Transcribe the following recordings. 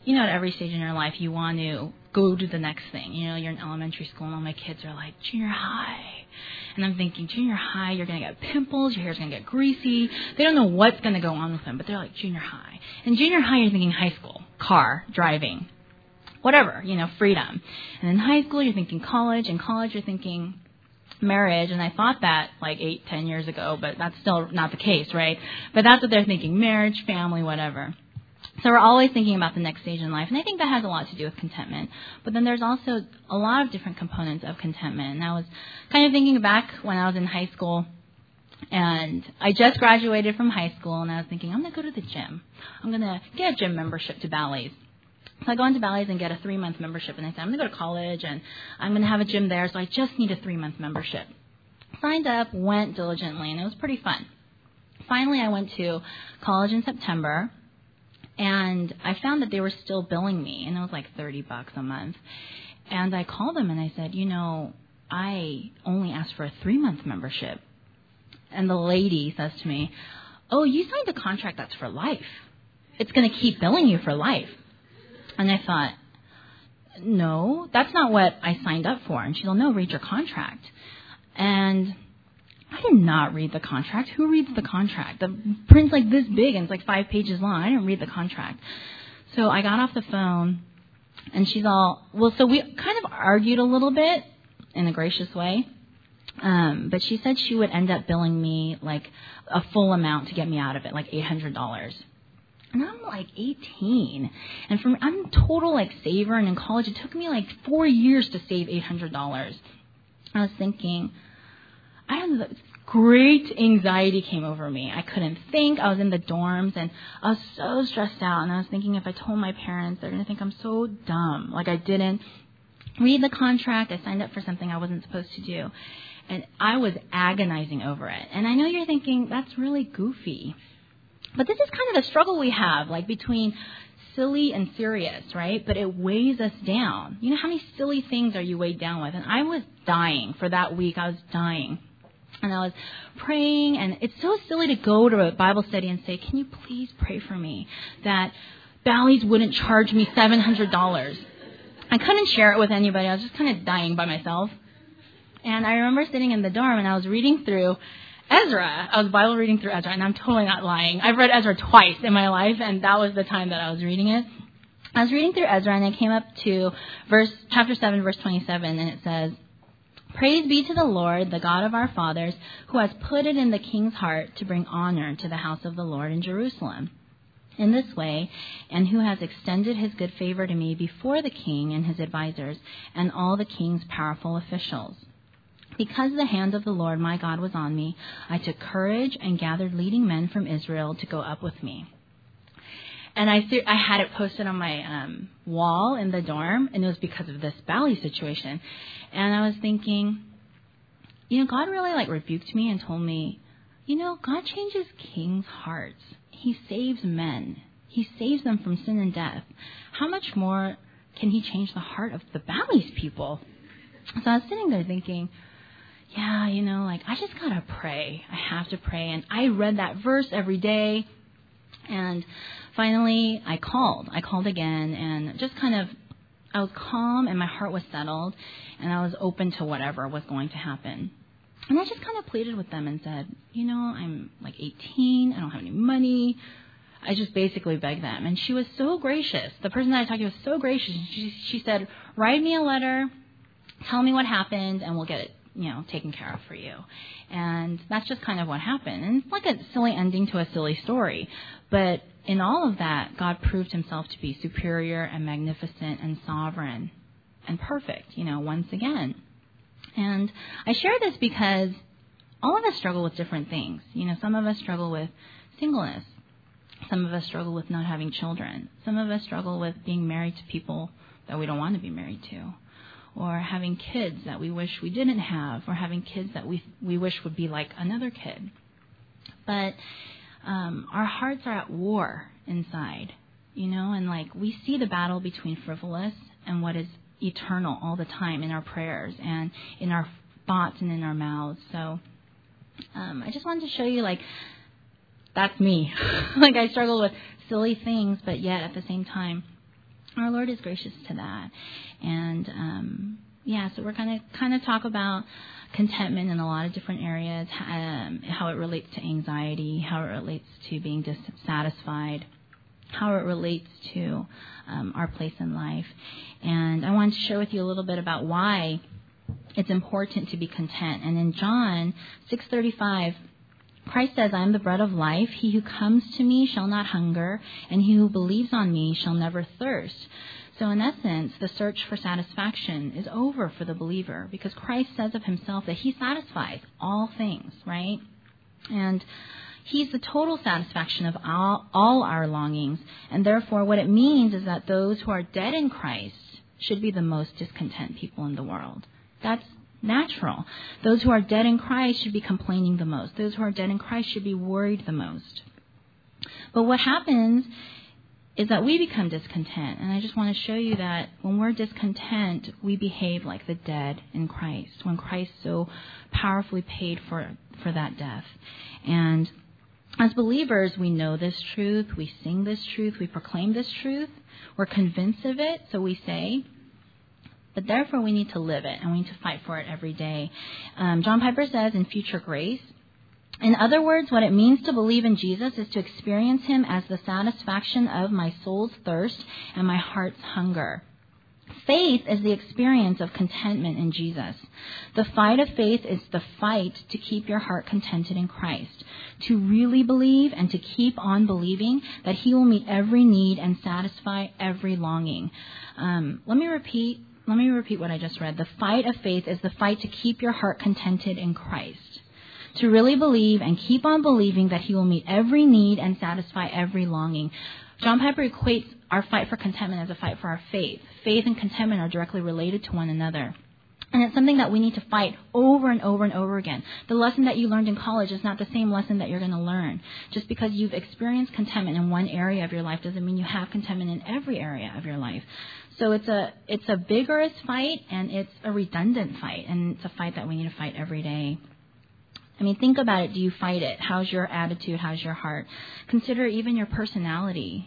at every stage in your life, you want to go to the next thing. You're in elementary school and all my kids are like, junior high. And I'm thinking, junior high, you're going to get pimples, your hair's going to get greasy. They don't know what's going to go on with them, but they're like, junior high. And junior high, you're thinking high school, car, driving, whatever, freedom. And in high school, you're thinking college. In college, you're thinking marriage. And I thought that like 8-10 years ago, but that's still not the case, right? But that's what they're thinking, marriage, family, whatever. So we're always thinking about the next stage in life, and I think that has a lot to do with contentment. But then there's also a lot of different components of contentment. And I was kind of thinking back when I was in high school, and I just graduated from high school, and I was thinking, I'm going to go to the gym. I'm going to get a gym membership to Bally's. So I go into Bally's and get a 3-month membership, and I said, I'm going to go to college, and I'm going to have a gym there, so I just need a 3-month membership. Signed up, went diligently, and it was pretty fun. Finally, I went to college in September. And I found that they were still billing me, and it was like $30 a month. And I called them and I said, I only asked for a 3-month membership. And the lady says to me, oh, you signed a contract that's for life. It's going to keep billing you for life. And I thought, no, that's not what I signed up for. And she's like, no, read your contract. And I did not read the contract. Who reads the contract? The print's like this big and it's like 5 pages long. I didn't read the contract. So I got off the phone and she's all, well, so we kind of argued a little bit in a gracious way. But she said she would end up billing me like a full amount to get me out of it, like $800. And I'm like 18. And I'm a total like saver. And in college, it took me like 4 years to save $800. I was thinking, great anxiety came over me. I couldn't think. I was in the dorms and I was so stressed out. And I was thinking if I told my parents, they're going to think I'm so dumb. Like I didn't read the contract. I signed up for something I wasn't supposed to do. And I was agonizing over it. And I know you're thinking that's really goofy. But this is kind of the struggle we have, like between silly and serious, right? But it weighs us down. You know how many silly things are you weighed down with? And I was dying for that week. I was dying. And I was praying, and it's so silly to go to a Bible study and say, can you please pray for me that Bally's wouldn't charge me $700? I couldn't share it with anybody. I was just kind of dying by myself. And I remember sitting in the dorm, and I was reading through Ezra. I was Bible reading through Ezra, and I'm totally not lying. I've read Ezra twice in my life, and that was the time that I was reading it. I was reading through Ezra, and I came up to chapter 7, verse 27, and it says, praise be to the Lord, the God of our fathers, who has put it in the king's heart to bring honor to the house of the Lord in Jerusalem. In this way, and who has extended his good favor to me before the king and his advisers and all the king's powerful officials. Because the hand of the Lord my God was on me, I took courage and gathered leading men from Israel to go up with me. And I had it posted on my wall in the dorm, and it was because of this Bally's situation. And I was thinking, God really rebuked me and told me, God changes kings' hearts. He saves men. He saves them from sin and death. How much more can he change the heart of the Bally's people? So I was sitting there thinking, yeah, I just got to pray. I have to pray. And I read that verse every day. And finally, I called. I called again and just I was calm and my heart was settled and I was open to whatever was going to happen. And I just kind of pleaded with them and said, I'm like 18. I don't have any money. I just basically begged them. And she was so gracious. The person that I talked to was so gracious. She said, write me a letter, tell me what happened, and we'll get it taken care of for you. And that's just kind of what happened. And it's like a silly ending to a silly story. But in all of that, God proved himself to be superior and magnificent and sovereign and perfect, once again. And I share this because all of us struggle with different things. Some of us struggle with singleness. Some of us struggle with not having children. Some of us struggle with being married to people that we don't want to be married to. Or having kids that we wish we didn't have, or having kids that we wish would be like another kid. But our hearts are at war inside, and we see the battle between frivolous and what is eternal all the time in our prayers and in our thoughts and in our mouths. So I just wanted to show you, that's me. I struggle with silly things, but yet at the same time, Our Lord is gracious to that. And, so we're going to kind of talk about contentment in a lot of different areas, how it relates to anxiety, how it relates to being dissatisfied, how it relates to our place in life. And I wanted to share with you a little bit about why it's important to be content. And in John 6:35, Christ says, I am the bread of life. He who comes to me shall not hunger, and he who believes on me shall never thirst. So in essence, the search for satisfaction is over for the believer, because Christ says of himself that he satisfies all things, right? And he's the total satisfaction of all our longings. And therefore, what it means is that those who are dead in Christ should be the most discontent people in the world. That's natural. Those who are dead in Christ should be complaining the most. Those who are dead in Christ should be worried the most. But what happens is that we become discontent. And I just want to show you that when we're discontent, we behave like the dead in Christ, when Christ so powerfully paid for that death. And as believers, we know this truth, we sing this truth, we proclaim this truth, we're convinced of it, so we say. But therefore, we need to live it, and we need to fight for it every day. John Piper says in Future Grace, in other words, what it means to believe in Jesus is to experience him as the satisfaction of my soul's thirst and my heart's hunger. Faith is the experience of contentment in Jesus. The fight of faith is the fight to keep your heart contented in Christ, to really believe and to keep on believing that he will meet every need and satisfy every longing. Let me repeat what I just read. The fight of faith is the fight to keep your heart contented in Christ, to really believe and keep on believing that he will meet every need and satisfy every longing. John Piper equates our fight for contentment as a fight for our faith. Faith and contentment are directly related to one another. And it's something that we need to fight over and over and over again. The lesson that you learned in college is not the same lesson that you're going to learn. Just because you've experienced contentment in one area of your life doesn't mean you have contentment in every area of your life. So it's a vigorous fight, and it's a redundant fight, and it's a fight that we need to fight every day. I mean, think about it. Do you fight it? How's your attitude? How's your heart? Consider even your personality,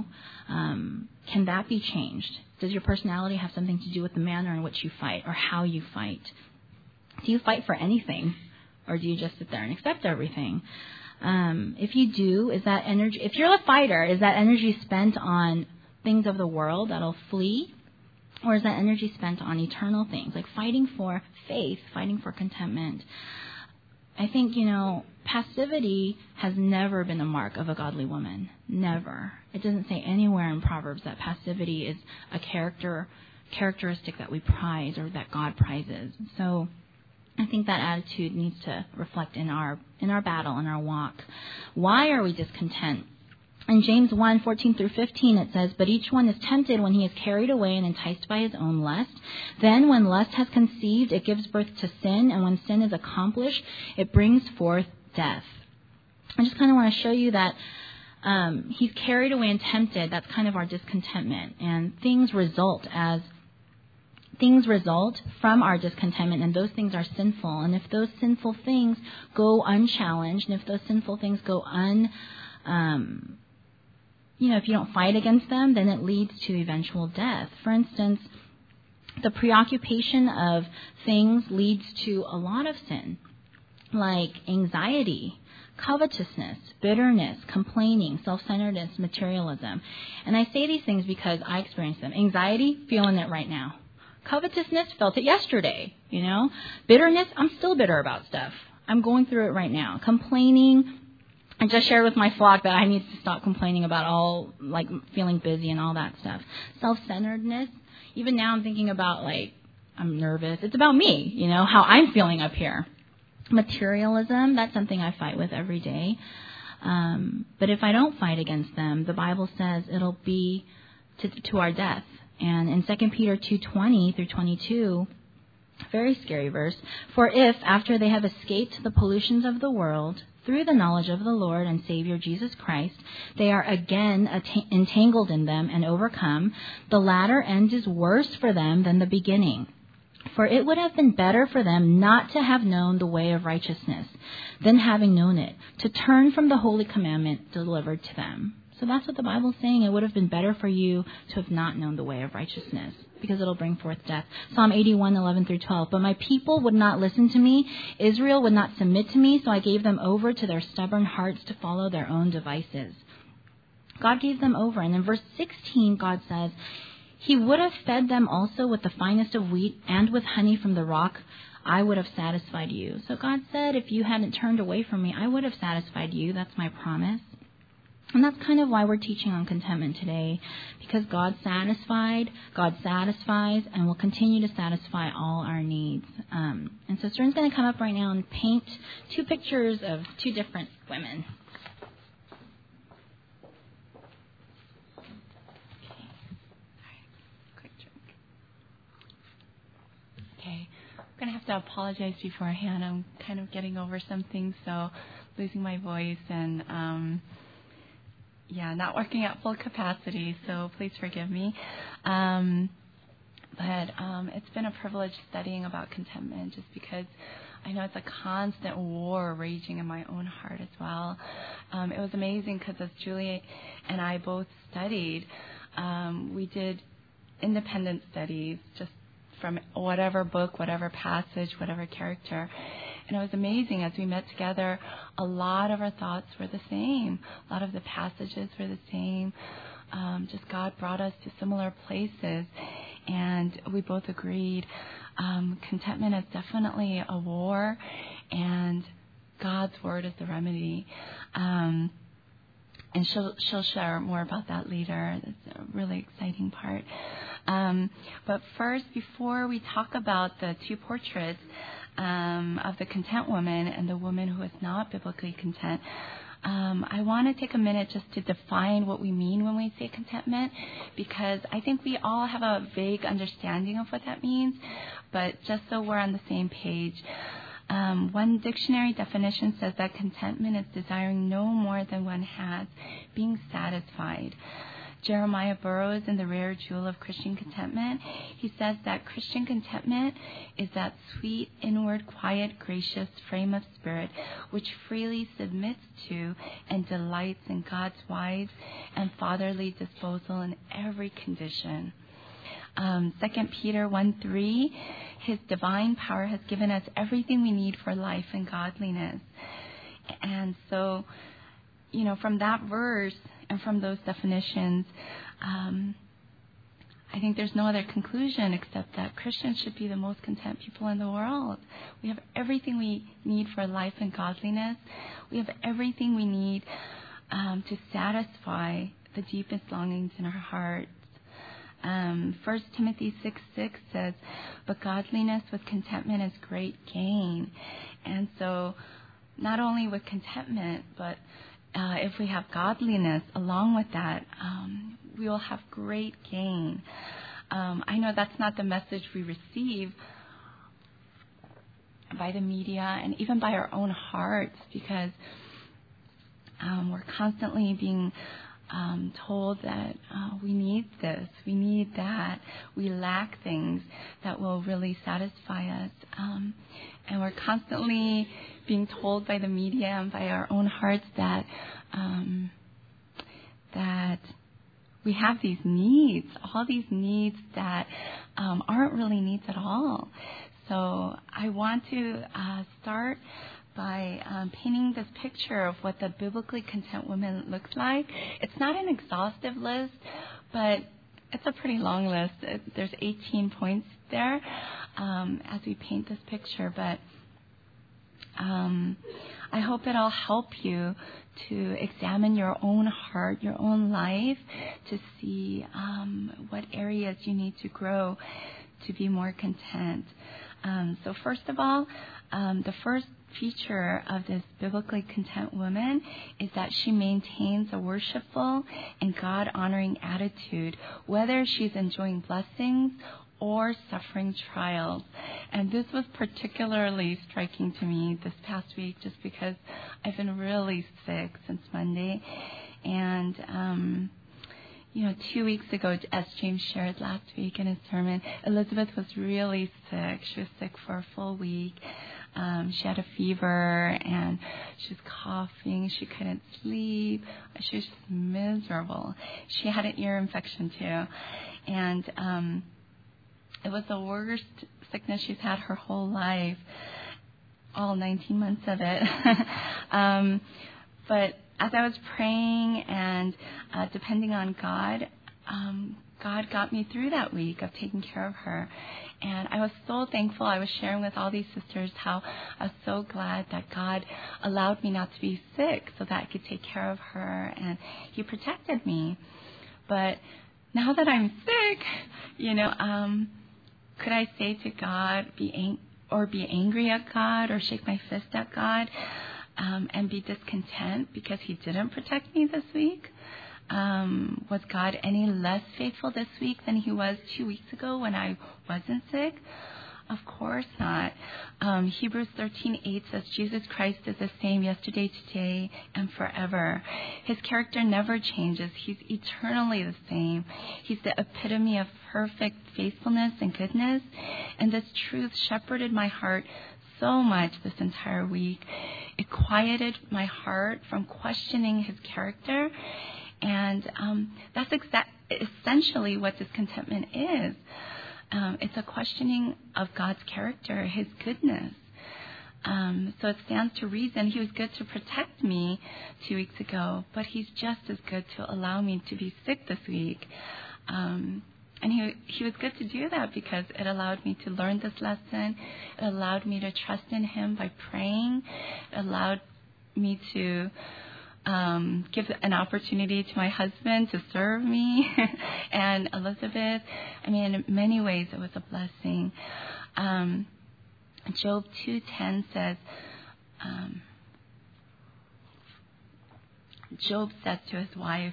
Can that be changed? Does your personality have something to do with the manner in which you fight or how you fight? Do you fight for anything, or do you just sit there and accept everything? If you do, is that energy, if you're a fighter, is that energy spent on things of the world that'll flee? Or is that energy spent on eternal things, like fighting for faith, fighting for contentment? I think, passivity has never been a mark of a godly woman. Never. It doesn't say anywhere in Proverbs that passivity is a characteristic that we prize or that God prizes. So I think that attitude needs to reflect in our battle, in our walk. Why are we discontent? In James 1:14-15, it says, but each one is tempted when he is carried away and enticed by his own lust. Then when lust has conceived, it gives birth to sin. And when sin is accomplished, it brings forth death. I just kind of want to show you that he's carried away and tempted. That's kind of our discontentment. And things result from our discontentment, and those things are sinful. And if those sinful things go unchallenged, and if those sinful things go if you don't fight against them, then it leads to eventual death. For instance, the preoccupation of things leads to a lot of sin, like anxiety, covetousness, bitterness, complaining, self-centeredness, materialism. And I say these things because I experience them. Anxiety, feeling it right now. Covetousness, felt it yesterday, Bitterness, I'm still bitter about stuff. I'm going through it right now. Complaining, I just shared with my flock that I need to stop complaining about feeling busy and all that stuff. Self-centeredness. Even now I'm thinking about, I'm nervous. It's about me, how I'm feeling up here. Materialism, that's something I fight with every day. But if I don't fight against them, the Bible says it'll be to our death. And in 2 Peter 2:20-22, very scary verse, for if, after they have escaped the pollutions of the world, through the knowledge of the Lord and Savior Jesus Christ, they are again entangled in them and overcome, the latter end is worse for them than the beginning. For it would have been better for them not to have known the way of righteousness than having known it, to turn from the holy commandment delivered to them. So that's what the Bible's saying. It would have been better for you to have not known the way of righteousness, because it'll bring forth death. Psalm 81:11-12. But my people would not listen to me. Israel would not submit to me, so I gave them over to their stubborn hearts to follow their own devices. God gave them over. And in verse 16, God says, He would have fed them also with the finest of wheat and with honey from the rock. I would have satisfied you. So God said, if you hadn't turned away from me, I would have satisfied you. That's my promise. And that's kind of why we're teaching on contentment today, because God satisfies, and will continue to satisfy all our needs. And so Stern's going to come up right now and paint two pictures of two different women. Okay, I'm going to have to apologize beforehand. I'm kind of getting over some things, so losing my voice and, not working at full capacity, so please forgive me. But it's been a privilege studying about contentment, just because I know it's a constant war raging in my own heart as well. It was amazing because as Julie and I both studied, we did independent studies, just from whatever book, whatever passage, whatever character. And it was amazing. As we met together, a lot of our thoughts were the same. A lot of the passages were the same. Just God brought us to similar places. And we both agreed contentment is definitely a war, and God's word is the remedy. And she'll share more about that later. It's a really exciting part. But first, before we talk about the two portraits of the content woman and the woman who is not biblically content, I want to take a minute just to define what we mean when we say contentment, because I think we all have a vague understanding of what that means, but just so we're on the same page. One dictionary definition says that contentment is desiring no more than one has, being satisfied. Jeremiah Burroughs, in The Rare Jewel of Christian Contentment, he says that Christian contentment is that sweet, inward, quiet, gracious frame of spirit which freely submits to and delights in God's wise and fatherly disposal in every condition. 2 Peter 1:3, His divine power has given us everything we need for life and godliness. And so, from that verse and from those definitions, I think there's no other conclusion except that Christians should be the most content people in the world. We have everything we need for life and godliness. We have everything we need to satisfy the deepest longings in our hearts. 1 Timothy 6:6 says, but godliness with contentment is great gain. And so not only with contentment, but if we have godliness along with that, we will have great gain. I know that's not the message we receive by the media and even by our own hearts, because we're constantly being told that we need this, we need that, we lack things that will really satisfy us. And we're constantly being told by the media and by our own hearts that that we have these needs, all these needs that aren't really needs at all. So I want to start by painting this picture of what the biblically content woman looks like. It's not an exhaustive list, but it's a pretty long list. There's 18 points there as we paint this picture, but I hope it'll help you to examine your own heart, your own life, to see what areas you need to grow to be more content. So first of all, the first feature of this biblically content woman is that she maintains a worshipful and God-honoring attitude, whether she's enjoying blessings or suffering trials. And this was particularly striking to me this past week, just because I've been really sick since Monday. And 2 weeks ago, as James shared last week in his sermon, Elizabeth was really sick. She was sick for a full week. She had a fever and she was coughing. She couldn't sleep. She was just miserable. She had an ear infection too. And it was the worst sickness she's had her whole life, all 19 months of it. But as I was praying and depending on God, God got me through that week of taking care of her. And I was so thankful. I was sharing with all these sisters how I was so glad that God allowed me not to be sick so that I could take care of her, and He protected me. But now that I'm sick, could I say to God, be angry at God or shake my fist at God and be discontent because He didn't protect me this week? Was God any less faithful this week than He was 2 weeks ago when I wasn't sick? Of course not. Hebrews 13:8 says Jesus Christ is the same yesterday, today, and forever. His character never changes. He's eternally the same. He's the epitome of perfect faithfulness and goodness. And this truth shepherded my heart so much this entire week. It quieted my heart from questioning His character. And that's essentially what discontentment is. It's a questioning of God's character, His goodness. So it stands to reason He was good to protect me 2 weeks ago, but He's just as good to allow me to be sick this week. And he was good to do that because it allowed me to learn this lesson. It allowed me to trust in Him by praying. It allowed me to give an opportunity to my husband to serve me and Elizabeth. I mean, in many ways, it was a blessing. Job 2:10 says, Job says to his wife,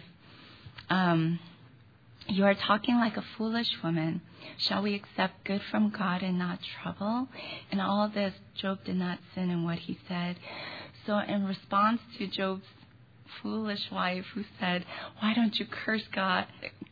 "You are talking like a foolish woman. Shall we accept good from God and not trouble?" In all this, Job did not sin in what he said. So in response to Job's foolish wife who said, "Why don't you curse God?"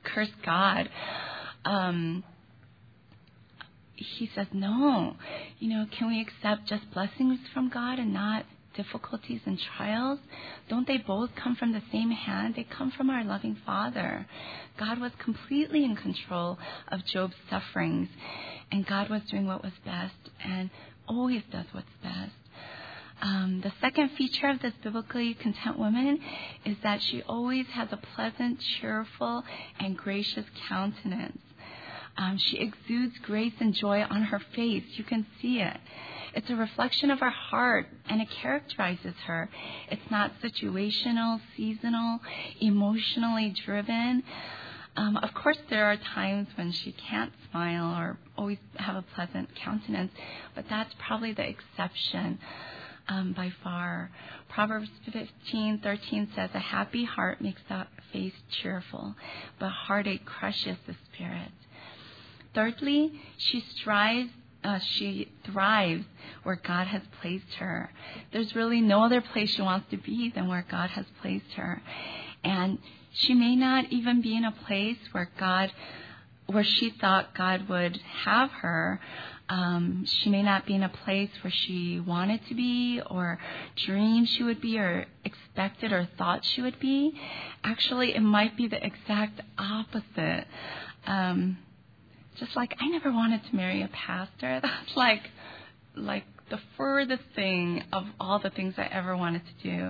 He says, "No, can we accept just blessings from God and not difficulties and trials? Don't they both come from the same hand? They come from our loving Father." God was completely in control of Job's sufferings, and God was doing what was best and always does what's best. The second feature of this biblically content woman is that she always has a pleasant, cheerful, and gracious countenance. She exudes grace and joy on her face. You can see it. It's a reflection of her heart, and it characterizes her. It's not situational, seasonal, emotionally driven. Of course, there are times when she can't smile or always have a pleasant countenance, but that's probably the exception. By far. Proverbs 15:13 says, "A happy heart makes the face cheerful, but heartache crushes the spirit." Thirdly, she thrives where God has placed her. There's really no other place she wants to be than where God has placed her. And she may not even be in a place where she thought God would have her. She may not be in a place where she wanted to be or dreamed she would be or expected or thought she would be. Actually, it might be the exact opposite. Just like I never wanted to marry a pastor. That's like the furthest thing of all the things I ever wanted to do.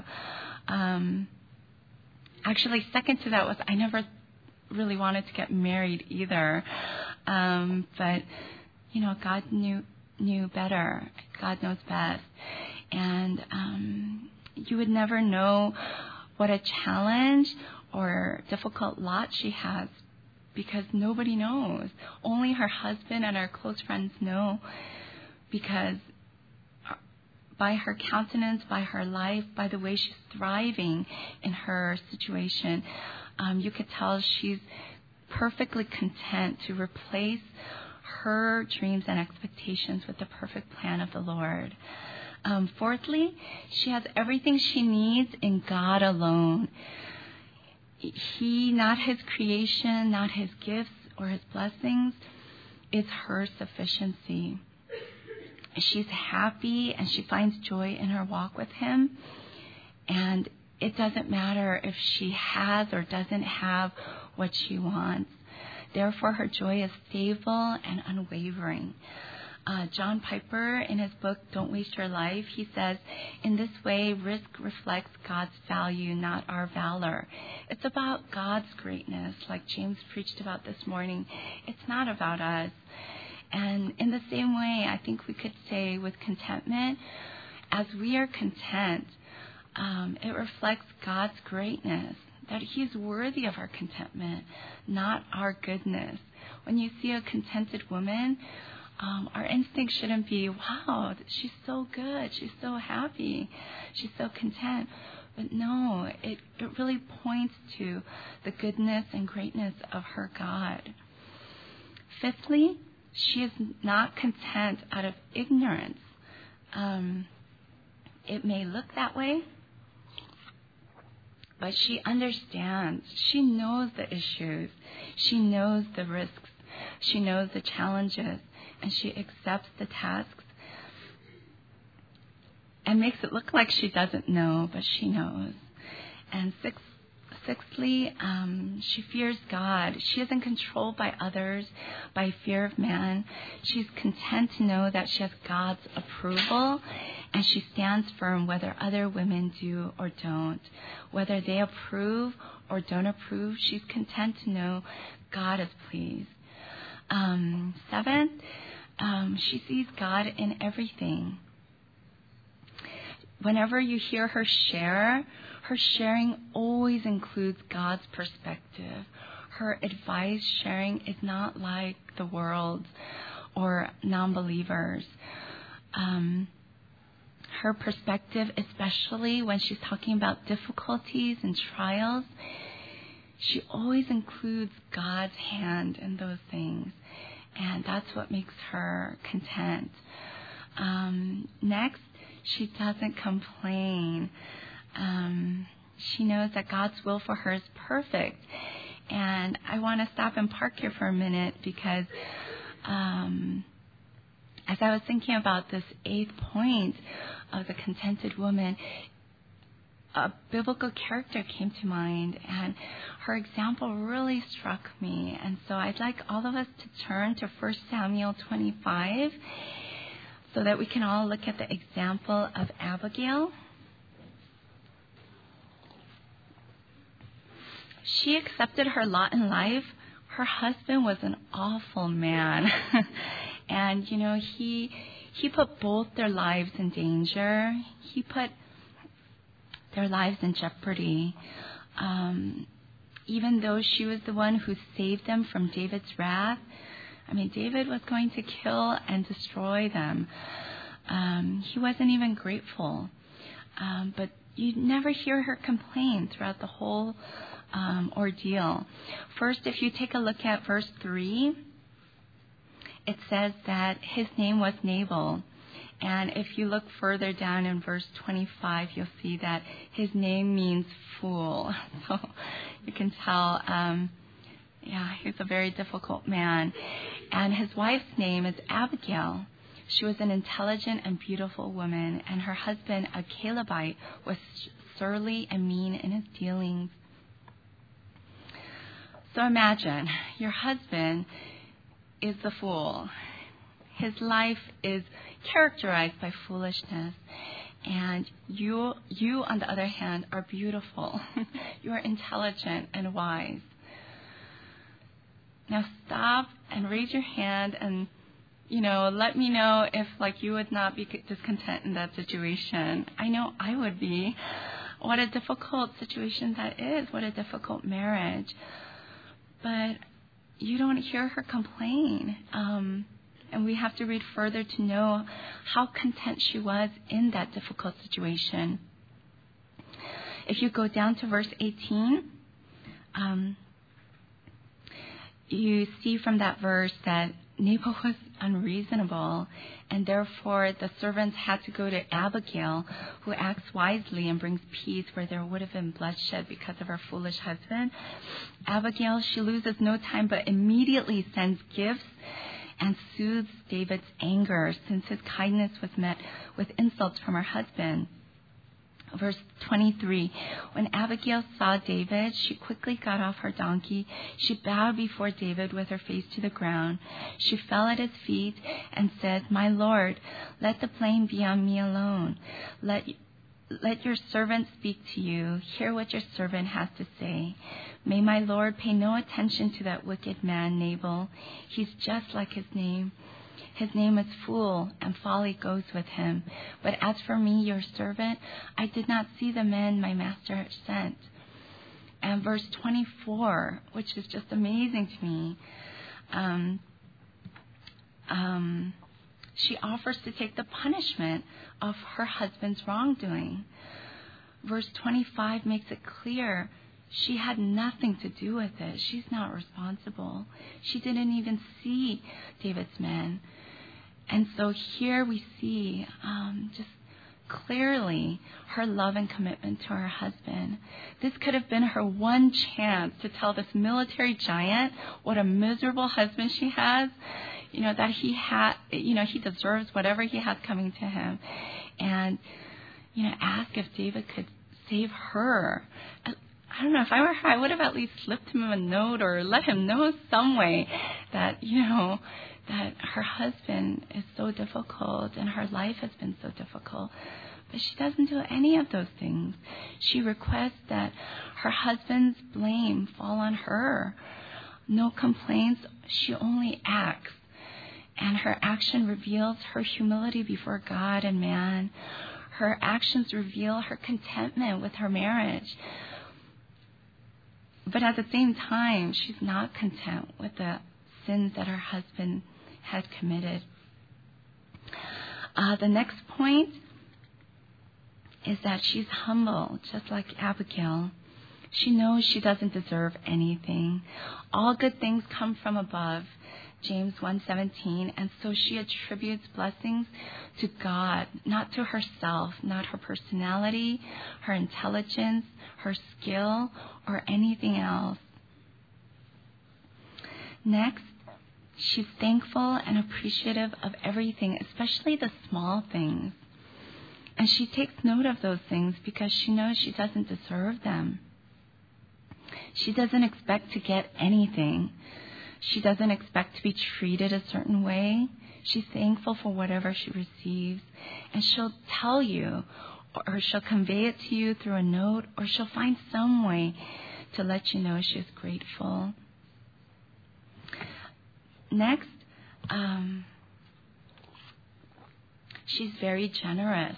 Actually, second to that was I never really wanted to get married either. But God knew better. God knows best. And you would never know what a challenge or difficult lot she has because nobody knows. Only her husband and her close friends know, because by her countenance, by her life, by the way she's thriving in her situation, you could tell she's perfectly content to replace her dreams and expectations with the perfect plan of the Lord. Fourthly, she has everything she needs in God alone. He, not his creation, not his gifts or his blessings, is her sufficiency. she's happy and she finds joy in her walk with him. And it doesn't matter if she has or doesn't have what she wants. Therefore, her joy is stable and unwavering. John Piper, in his book, Don't Waste Your Life, he says, in this way, risk reflects God's value, not our valor. It's about God's greatness, like James preached about this morning. It's not about us. And in the same way, I think we could say with contentment, as we are content, it reflects God's greatness, that He's worthy of our contentment, not our goodness. When you see a contented woman, our instinct shouldn't be, wow, she's so good, she's so happy, she's so content. But no, it really points to the goodness and greatness of her God. Fifthly, she is not content out of ignorance. It may look that way, but she understands. She knows the issues. She knows the risks. She knows the challenges. And she accepts the tasks and makes it look like she doesn't know, but she knows. And sixthly, she fears God. She isn't controlled by others, by fear of man. She's content to know that she has God's approval, and she stands firm whether other women do or don't. Whether they approve or don't approve, she's content to know God is pleased. Seventh, she sees God in everything. Whenever you hear her share, her sharing always includes God's perspective. Her advice sharing is not like the world or non-believers. Her perspective, especially when she's talking about difficulties and trials, she always includes God's hand in those things. And that's what makes her content. Next, she doesn't complain. She knows that God's will for her is perfect. And I want to stop and park here for a minute because as I was thinking about this 8th point of the contented woman, a biblical character came to mind, and her example really struck me. And so I'd like all of us to turn to 1 Samuel 25 so that we can all look at the example of Abigail. She accepted her lot in life. Her husband was an awful man. And, you know, he put both their lives in danger. He put their lives in jeopardy. Even though she was the one who saved them from David's wrath, I mean, David was going to kill and destroy them. He wasn't even grateful. But you never hear her complain throughout the whole ordeal. First, if you take a look at verse 3, it says that his name was Nabal. And if you look further down in verse 25, you'll see that his name means fool. So you can tell, he's a very difficult man. And his wife's name is Abigail. She was an intelligent and beautiful woman, and her husband, a Calebite, was surly and mean in his dealings. So imagine, your husband is the fool. His life is characterized by foolishness. And you, on the other hand, are beautiful. You are intelligent and wise. Now stop and raise your hand and, let me know if, you would not be discontent in that situation. I know I would be. What a difficult situation that is. What a difficult marriage. But you don't hear her complain. And we have to read further to know how content she was in that difficult situation. If you go down to verse 18, you see from that verse that Nabal was unreasonable, and therefore the servants had to go to Abigail, who acts wisely and brings peace where there would have been bloodshed because of her foolish husband. Abigail, she loses no time but immediately sends gifts and soothes David's anger, since his kindness was met with insults from her husband. Verse 23, when Abigail saw David, she quickly got off her donkey. She bowed before David with her face to the ground. She fell at his feet and said, "My lord, let the blame be on me alone. Let your servant speak to you. Hear what your servant has to say. May my lord pay no attention to that wicked man, Nabal. He's just like his name. His name is Fool, and folly goes with him. But as for me, your servant, I did not see the men my master sent." And verse 24, which is just amazing to me, she offers to take the punishment of her husband's wrongdoing. Verse 25 makes it clear she had nothing to do with it. She's not responsible. She didn't even see David's men. And so here we see just clearly her love and commitment to her husband. This could have been her one chance to tell this military giant what a miserable husband she has, that he deserves whatever he has coming to him. And, ask if David could save her. I don't know, if I were her, I would have at least slipped him a note or let him know some way that, that her husband is so difficult and her life has been so difficult. But she doesn't do any of those things. She requests that her husband's blame fall on her. No complaints. She only acts. And her action reveals her humility before God and man. Her actions reveal her contentment with her marriage. But at the same time, she's not content with the sins that her husband had committed. The next point is that she's humble, just like Abigail. She knows she doesn't deserve anything. All good things come from above, James 1:17, and so she attributes blessings to God, not to herself, not her personality, her intelligence, her skill, or anything else. Next, she's thankful and appreciative of everything, especially the small things. And she takes note of those things because she knows she doesn't deserve them. She doesn't expect to get anything. She doesn't expect to be treated a certain way. She's thankful for whatever she receives. And she'll tell you, or she'll convey it to you through a note, or she'll find some way to let you know she's grateful. Next, she's very generous.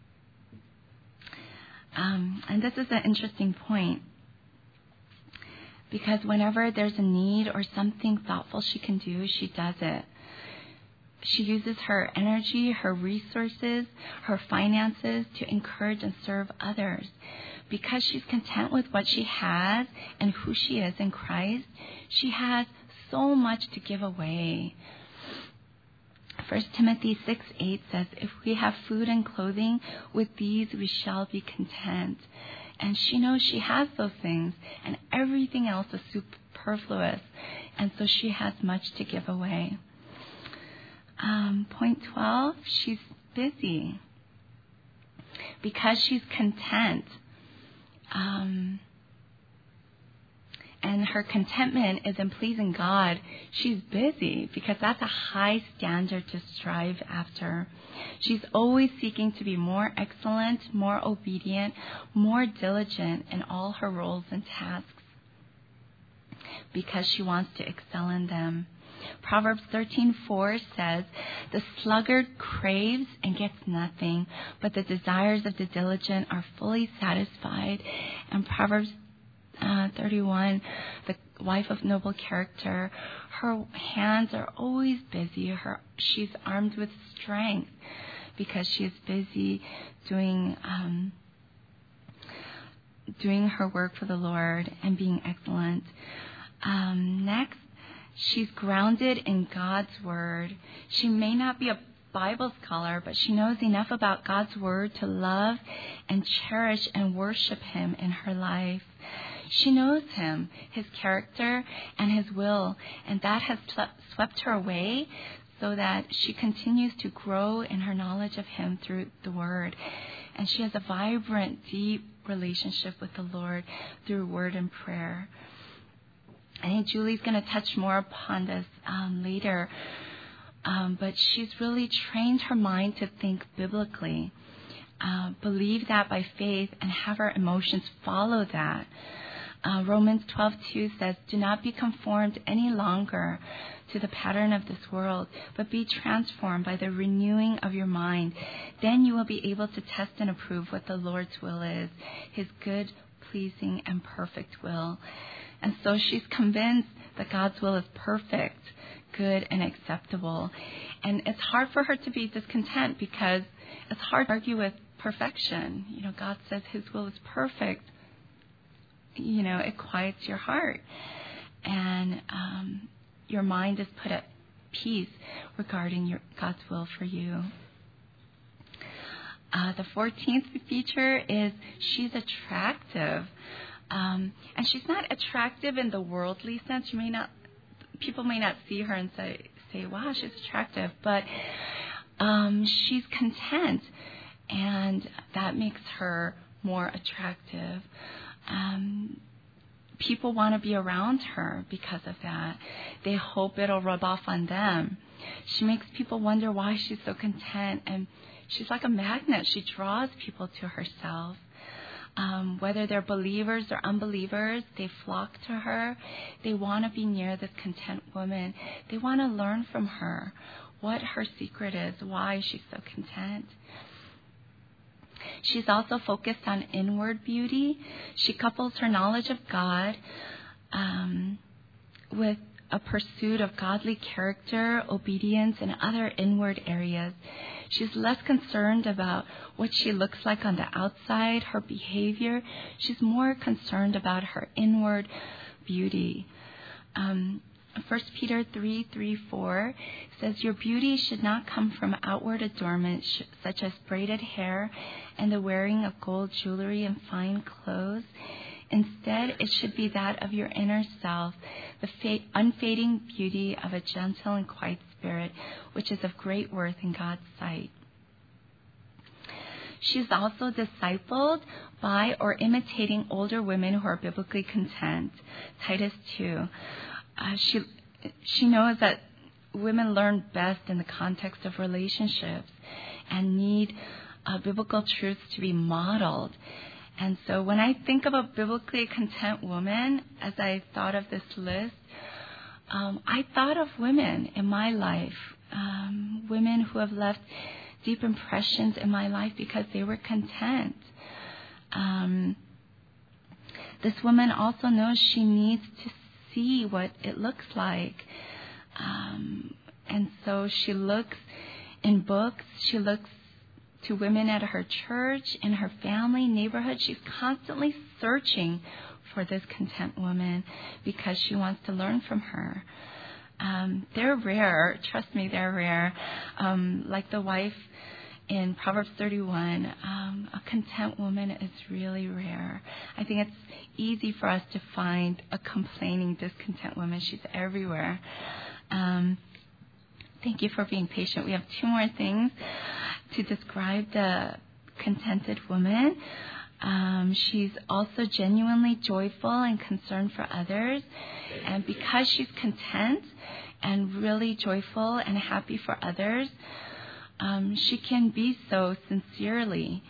And this is an interesting point, because whenever there's a need or something thoughtful she can do, she does it. She uses her energy, her resources, her finances to encourage and serve others. Because she's content with what she has and who she is in Christ, she has so much to give away. 1 Timothy 6:8 says, "If we have food and clothing, with these we shall be content." And she knows she has those things, and everything else is superfluous. And so she has much to give away. Point 12, she's busy. Because she's content, and her contentment is in pleasing God, she's busy because that's a high standard to strive after. She's always seeking to be more excellent, more obedient, more diligent in all her roles and tasks because she wants to excel in them. Proverbs 13:4 says, "The sluggard craves and gets nothing, but the desires of the diligent are fully satisfied." And Proverbs 31, the wife of noble character, her hands are always busy. She's armed with strength because she is busy doing her work for the Lord and being excellent. Next, she's grounded in God's Word. She may not be a Bible scholar, but she knows enough about God's Word to love and cherish and worship Him in her life. She knows him, his character, and his will, and that has swept her away so that she continues to grow in her knowledge of him through the Word. And she has a vibrant, deep relationship with the Lord through word and prayer. I think Julie's going to touch more upon this later, but she's really trained her mind to think biblically, believe that by faith, and have her emotions follow that. Romans 12:2 says, "Do not be conformed any longer to the pattern of this world, but be transformed by the renewing of your mind. Then you will be able to test and approve what the Lord's will is, his good, pleasing, and perfect will." And so she's convinced that God's will is perfect, good, and acceptable. And it's hard for her to be discontent because it's hard to argue with perfection. God says his will is perfect. It quiets your heart. And your mind is put at peace regarding God's will for you. The 14th feature is she's attractive. And she's not attractive in the worldly sense. People may not see her and say, wow, she's attractive. But she's content. And that makes her more attractive. People want to be around her because of that. They hope it'll rub off on them. She makes people wonder why she's so content, and she's like a magnet. She draws people to herself. Whether they're believers or unbelievers, they flock to her. They want to be near this content woman. They want to learn from her what her secret is, why she's so content. She's also focused on inward beauty. She couples her knowledge of God with a pursuit of godly character, obedience, and other inward areas. She's less concerned about what she looks like on the outside, her behavior. She's more concerned about her inward beauty. 1 Peter 3:4 says, "Your beauty should not come from outward adornment such as braided hair and the wearing of gold jewelry and fine clothes. Instead, it should be that of your inner self, the unfading beauty of a gentle and quiet spirit, which is of great worth in God's sight." She's also discipled by or imitating older women who are biblically content. Titus 2. She knows that women learn best in the context of relationships and need biblical truths to be modeled. And so when I think of a biblically content woman, as I thought of this list, I thought of women in my life, women who have left deep impressions in my life because they were content. This woman also knows she needs to see what it looks like. And so she looks in books, she looks to women at her church, in her family, neighborhood. She's constantly searching for this content woman because she wants to learn from her. They're rare. Trust me, they're rare. Like the wife in Proverbs 31, a content woman is really rare. I think it's easy for us to find a complaining, discontent woman. She's everywhere. Thank you for being patient. We have two more things to describe the contented woman. She's also genuinely joyful and concerned for others. And because she's content and really joyful and happy for others, she can be so sincerely.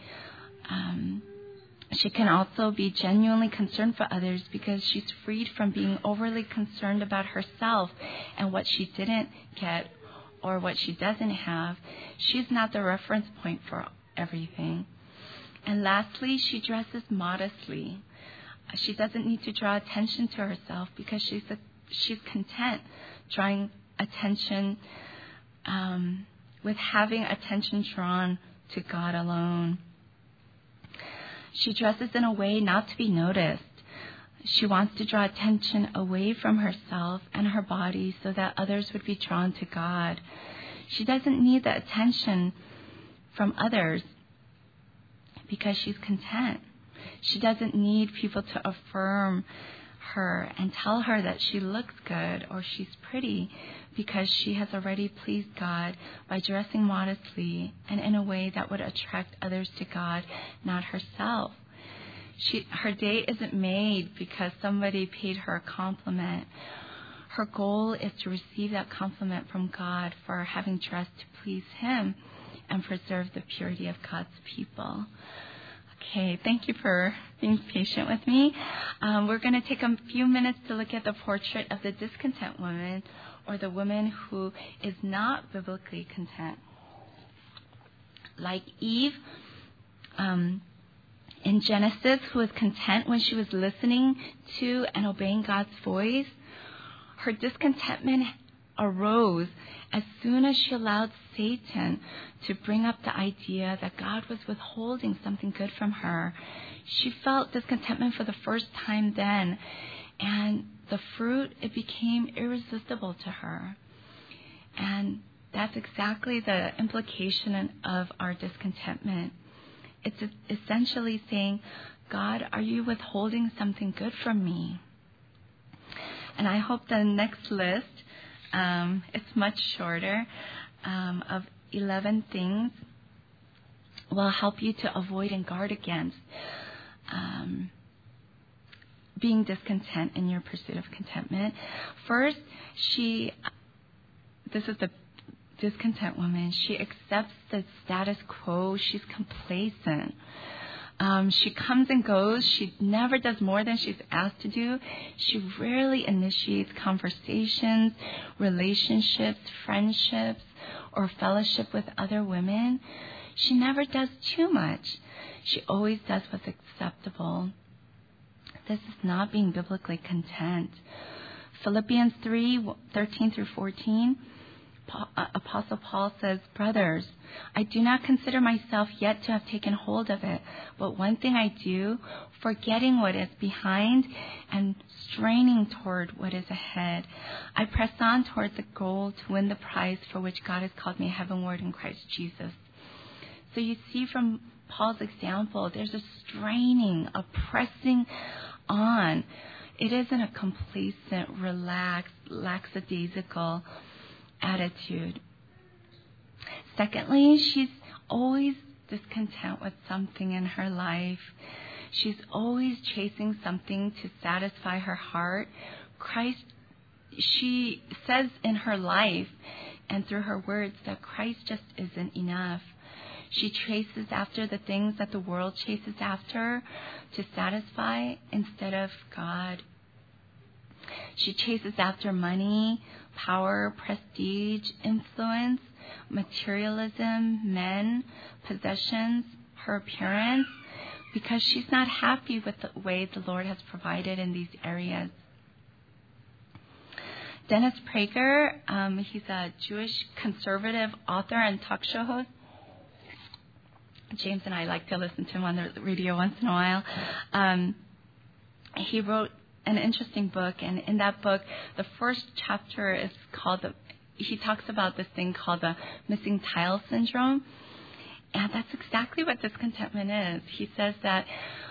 She can also be genuinely concerned for others because she's freed from being overly concerned about herself and what she didn't get or what she doesn't have. She's not the reference point for everything. And lastly, she dresses modestly. She doesn't need to draw attention to herself because she's content drawing attention, with having attention drawn to God alone. She dresses in a way not to be noticed. She wants to draw attention away from herself and her body so that others would be drawn to God. She doesn't need the attention from others because she's content. She doesn't need people to affirm her and tell her that she looks good or she's pretty, because she has already pleased God by dressing modestly and in a way that would attract others to God, not herself. Her day isn't made because somebody paid her a compliment. Her goal is to receive that compliment from God for having dressed to please Him and preserve the purity of God's people. Okay, thank you for being patient with me. We're going to take a few minutes to look at the portrait of the discontent woman, or the woman who is not biblically content. Like Eve, in Genesis, who was content when she was listening to and obeying God's voice, her discontentment arose as soon as she allowed Satan to bring up the idea that God was withholding something good from her. She felt discontentment for the first time then, and the fruit, it became irresistible to her. And that's exactly the implication of our discontentment. It's essentially saying, God, are you withholding something good from me? And I hope the next list, it's much shorter, of 11 things will help you to avoid and guard against being discontent in your pursuit of contentment. First, this is the discontent woman. She accepts the status quo. She's complacent. She comes and goes. She never does more than she's asked to do. She rarely initiates conversations, relationships, friendships, or fellowship with other women. She never does too much. She always does what's acceptable. This is not being biblically content. Philippians 3:13-14, Apostle Paul says, "Brothers, I do not consider myself yet to have taken hold of it, but one thing I do, forgetting what is behind and straining toward what is ahead, I press on towards the goal to win the prize for which God has called me heavenward in Christ Jesus." So you see from Paul's example, there's a straining, a pressing on. It isn't a complacent, relaxed, lackadaisical attitude. Secondly, she's always discontent with something in her life. She's always chasing something to satisfy her heart. She says in her life and through her words that Christ just isn't enough. She chases after the things that the world chases after to satisfy instead of God. She chases after money, power, prestige, influence, materialism, men, possessions, her appearance, because she's not happy with the way the Lord has provided in these areas. Dennis Prager, he's a Jewish conservative author and talk show host. James and I like to listen to him on the radio once in a while. He wrote an interesting book, and in that book, the first chapter is he talks about this thing called the missing tile syndrome, and that's exactly what discontentment is. He says that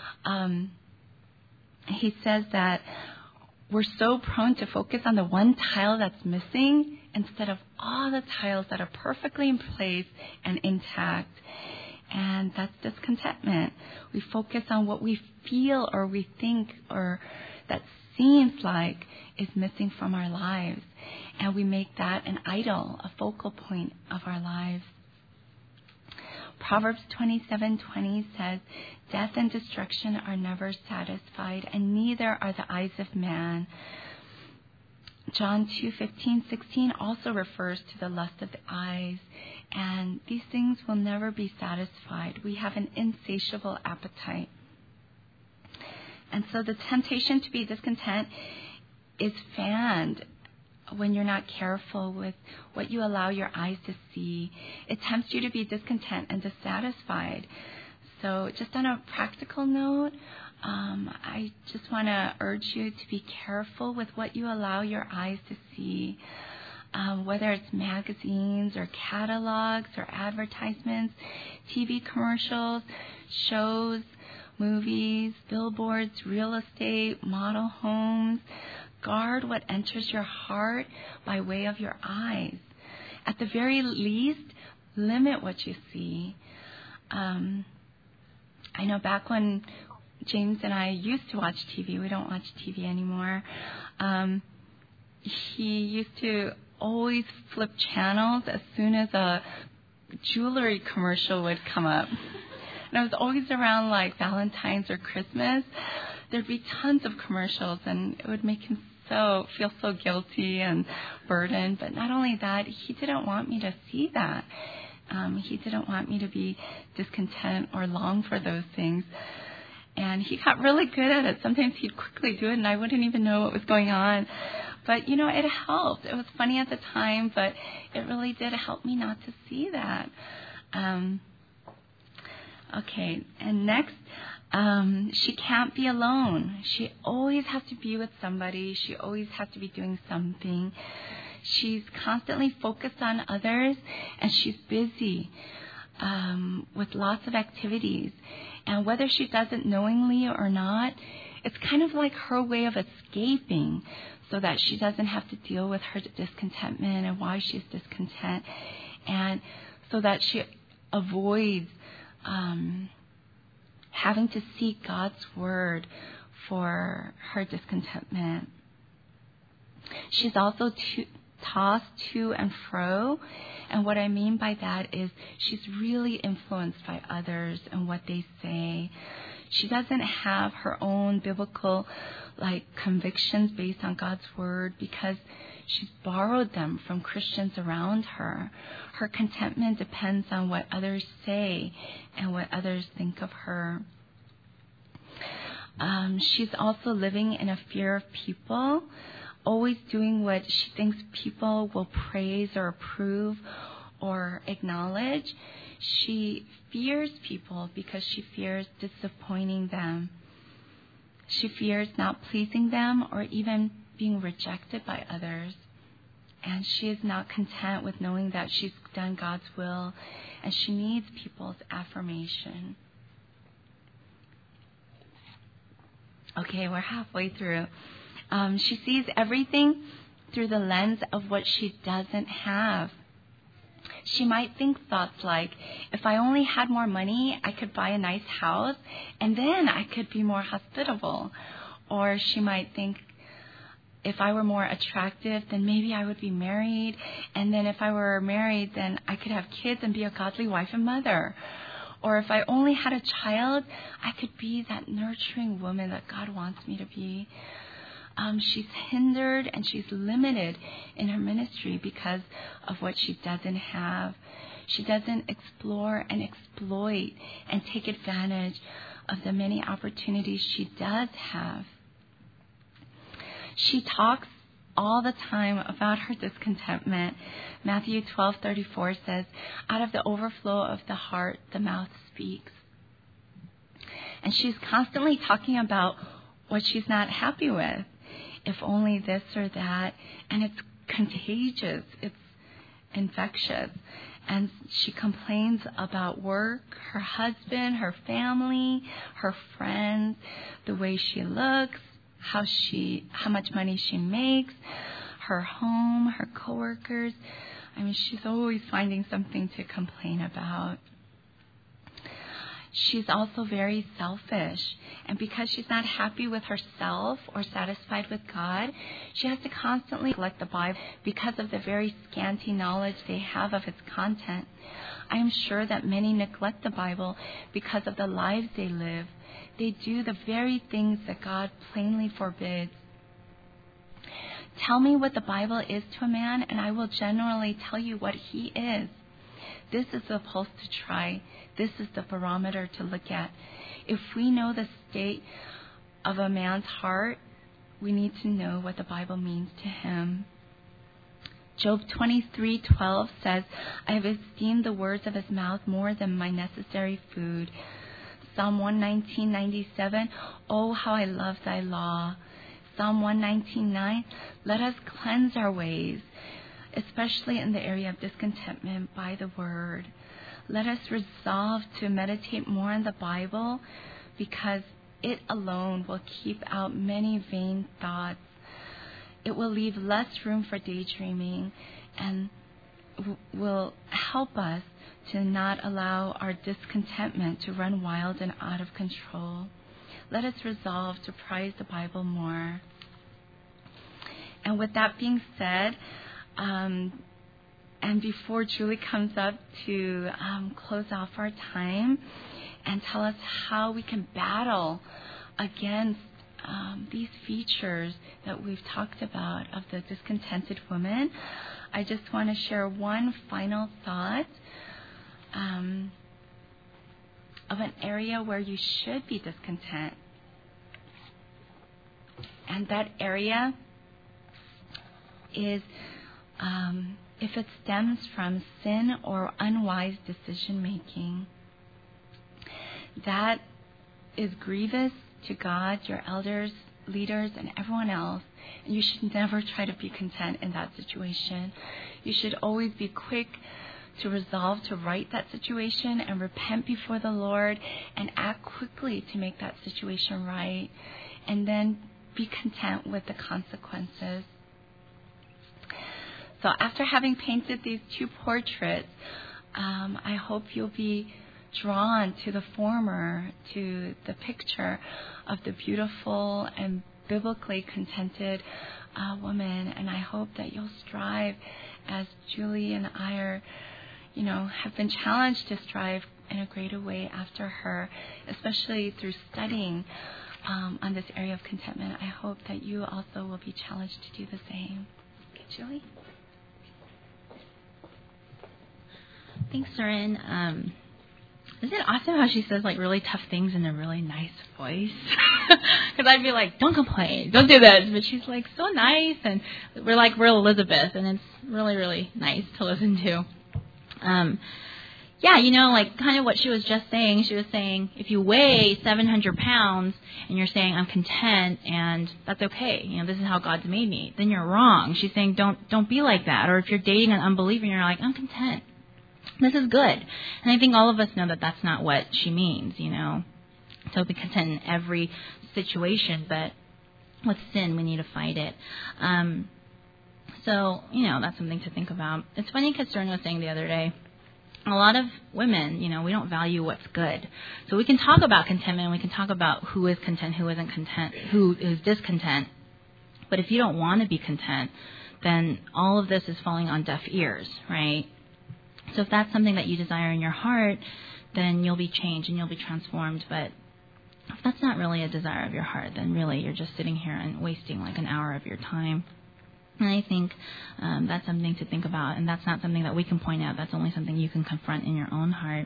we're so prone to focus on the one tile that's missing instead of all the tiles that are perfectly in place and intact. And that's discontentment. We focus on what we feel or we think or that seems like is missing from our lives. And we make that an idol, a focal point of our lives. Proverbs 27:20 says, "Death and destruction are never satisfied, and neither are the eyes of man." John 2:15-16 also refers to the lust of the eyes, and these things will never be satisfied. We have an insatiable appetite. And so the temptation to be discontent is fanned when you're not careful with what you allow your eyes to see. It tempts you to be discontent and dissatisfied. So just on a practical note, I just want to urge you to be careful with what you allow your eyes to see, whether it's magazines or catalogs or advertisements, TV commercials, shows, movies, billboards, real estate, model homes. Guard what enters your heart by way of your eyes. At the very least, limit what you see. I know back when James and I used to watch TV, we don't watch TV anymore, he used to always flip channels as soon as a jewelry commercial would come up. And it was always around like Valentine's or Christmas. There'd be tons of commercials, and it would make him feel so guilty and burdened. But not only that, he didn't want me to see that. He didn't want me to be discontent or long for those things. And he got really good at it. Sometimes he'd quickly do it, and I wouldn't even know what was going on. But, it helped. It was funny at the time, but it really did help me not to see that. Okay, and next, she can't be alone. She always has to be with somebody. She always has to be doing something. She's constantly focused on others, and she's busy with lots of activities. And whether she does it knowingly or not, it's kind of like her way of escaping so that she doesn't have to deal with her discontentment and why she's discontent, and so that she avoids having to seek God's word for her discontentment. She's also tossed to and fro, and what I mean by that is she's really influenced by others and what they say. She doesn't have her own biblical convictions based on God's word because she's borrowed them from Christians around her. Her contentment depends on what others say and what others think of her. She's also living in a fear of people, always doing what she thinks people will praise or approve or acknowledge. She fears people because she fears disappointing them. She fears not pleasing them or even being rejected by others. And she is not content with knowing that she's done God's will, and she needs people's affirmation. Okay, we're halfway through. She sees everything through the lens of what she doesn't have. She might think thoughts like, if I only had more money, I could buy a nice house, and then I could be more hospitable. Or she might think, if I were more attractive, then maybe I would be married. And then if I were married, then I could have kids and be a godly wife and mother. Or if I only had a child, I could be that nurturing woman that God wants me to be. She's hindered and she's limited in her ministry because of what she doesn't have. She doesn't explore and exploit and take advantage of the many opportunities she does have. She talks all the time about her discontentment. Matthew 12:34 says, out of the overflow of the heart, the mouth speaks. And she's constantly talking about what she's not happy with. If only this or that. And it's contagious. It's infectious. And she complains about work, her husband, her family, her friends, the way she looks, how much money she makes, her home, her coworkers. I mean, she's always finding something to complain about. She's also very selfish. And because she's not happy with herself or satisfied with God, she has to constantly collect the Bible because of the very scanty knowledge they have of its content. I am sure that many neglect the Bible because of the lives they live. They do the very things that God plainly forbids. Tell me what the Bible is to a man, and I will generally tell you what he is. This is the pulse to try. This is the barometer to look at. If we know the state of a man's heart, we need to know what the Bible means to him. Job 23:12 says, I have esteemed the words of his mouth more than my necessary food. Psalm 119:97, oh, how I love thy law. Psalm 119:9, let us cleanse our ways, especially in the area of discontentment, by the word. Let us resolve to meditate more on the Bible because it alone will keep out many vain thoughts. It will leave less room for daydreaming and will help us to not allow our discontentment to run wild and out of control. Let us resolve to prize the Bible more. And with that being said, and before Julie comes up to close off our time and tell us how we can battle against these features that we've talked about of the discontented woman, I just want to share one final thought of an area where you should be discontent. And that area is if it stems from sin or unwise decision making. That is grievous to God, your elders, leaders, and everyone else. And you should never try to be content in that situation. You should always be quick to resolve to right that situation and repent before the Lord and act quickly to make that situation right. And then be content with the consequences. So after having painted these two portraits, I hope you'll be drawn to the former, to the picture of the beautiful and biblically contented woman. And I hope that you'll strive, as Julie and I are, have been challenged to strive in a greater way after her, especially through studying on this area of contentment. I hope that you also will be challenged to do the same. Okay, Julie? Thanks, Soren. Isn't it awesome how she says like really tough things in a really nice voice? Because I'd be like, don't complain, don't do this. But she's like so nice, and we're like real Elizabeth, and it's really, really nice to listen to. Like kind of what she was just saying. She was saying if you weigh 700 pounds and you're saying I'm content and that's okay, this is how God's made me, then you're wrong. She's saying don't be like that. Or if you're dating an unbeliever and you're like, I'm content, this is good. And I think all of us know that that's not what she means, So be content in every situation, but with sin, we need to fight it. So that's something to think about. It's funny because Stern was saying the other day, a lot of women, we don't value what's good. So we can talk about contentment, we can talk about who is content, who isn't content, who is discontent. But if you don't want to be content, then all of this is falling on deaf ears, right? So if that's something that you desire in your heart, then you'll be changed and you'll be transformed. But if that's not really a desire of your heart, then really you're just sitting here and wasting like an hour of your time. And I think that's something to think about. And that's not something that we can point out. That's only something you can confront in your own heart.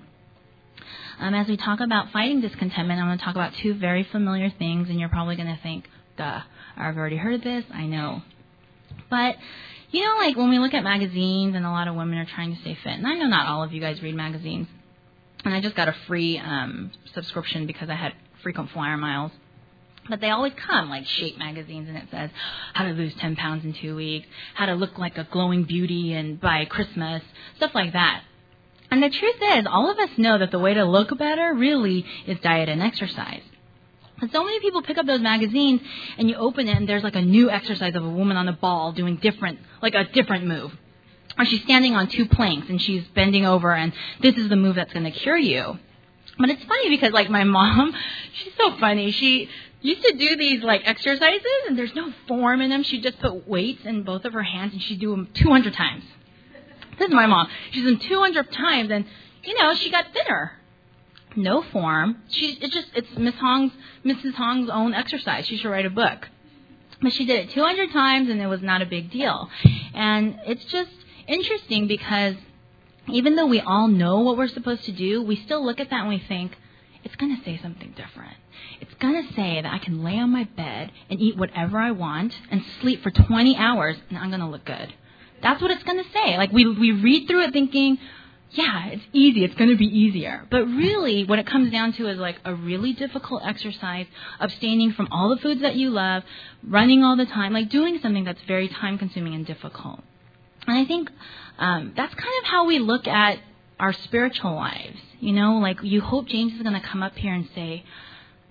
As we talk about fighting discontentment, I'm going to talk about two very familiar things. And you're probably going to think, duh, I've already heard this. I know. But like when we look at magazines and a lot of women are trying to stay fit, and I know not all of you guys read magazines, and I just got a free subscription because I had frequent flyer miles, but they always come like Shape magazines, and it says how to lose 10 pounds in 2 weeks, how to look like a glowing beauty and by Christmas, stuff like that. And the truth is, all of us know that the way to look better really is diet and exercise. And so many people pick up those magazines and you open it and there's like a new exercise of a woman on a ball doing a different move. Or she's standing on 2 planks and she's bending over and this is the move that's going to cure you. But it's funny because like my mom, she's so funny. She used to do these like exercises and there's no form in them. She'd just put weights in both of her hands and she'd do them 200 times. This is my mom. She's done 200 times and, she got thinner. No form. It's Mrs. Hong's own exercise. She should write a book. But she did it 200 times and it was not a big deal. And it's just interesting because even though we all know what we're supposed to do, we still look at that and we think, it's going to say something different. It's going to say that I can lay on my bed and eat whatever I want and sleep for 20 hours and I'm going to look good. That's what it's going to say. Like we read through it thinking, yeah, it's easy. It's going to be easier. But really, what it comes down to is like a really difficult exercise, abstaining from all the foods that you love, running all the time, like doing something that's very time-consuming and difficult. And I think that's kind of how we look at our spiritual lives. Like you hope James is going to come up here and say,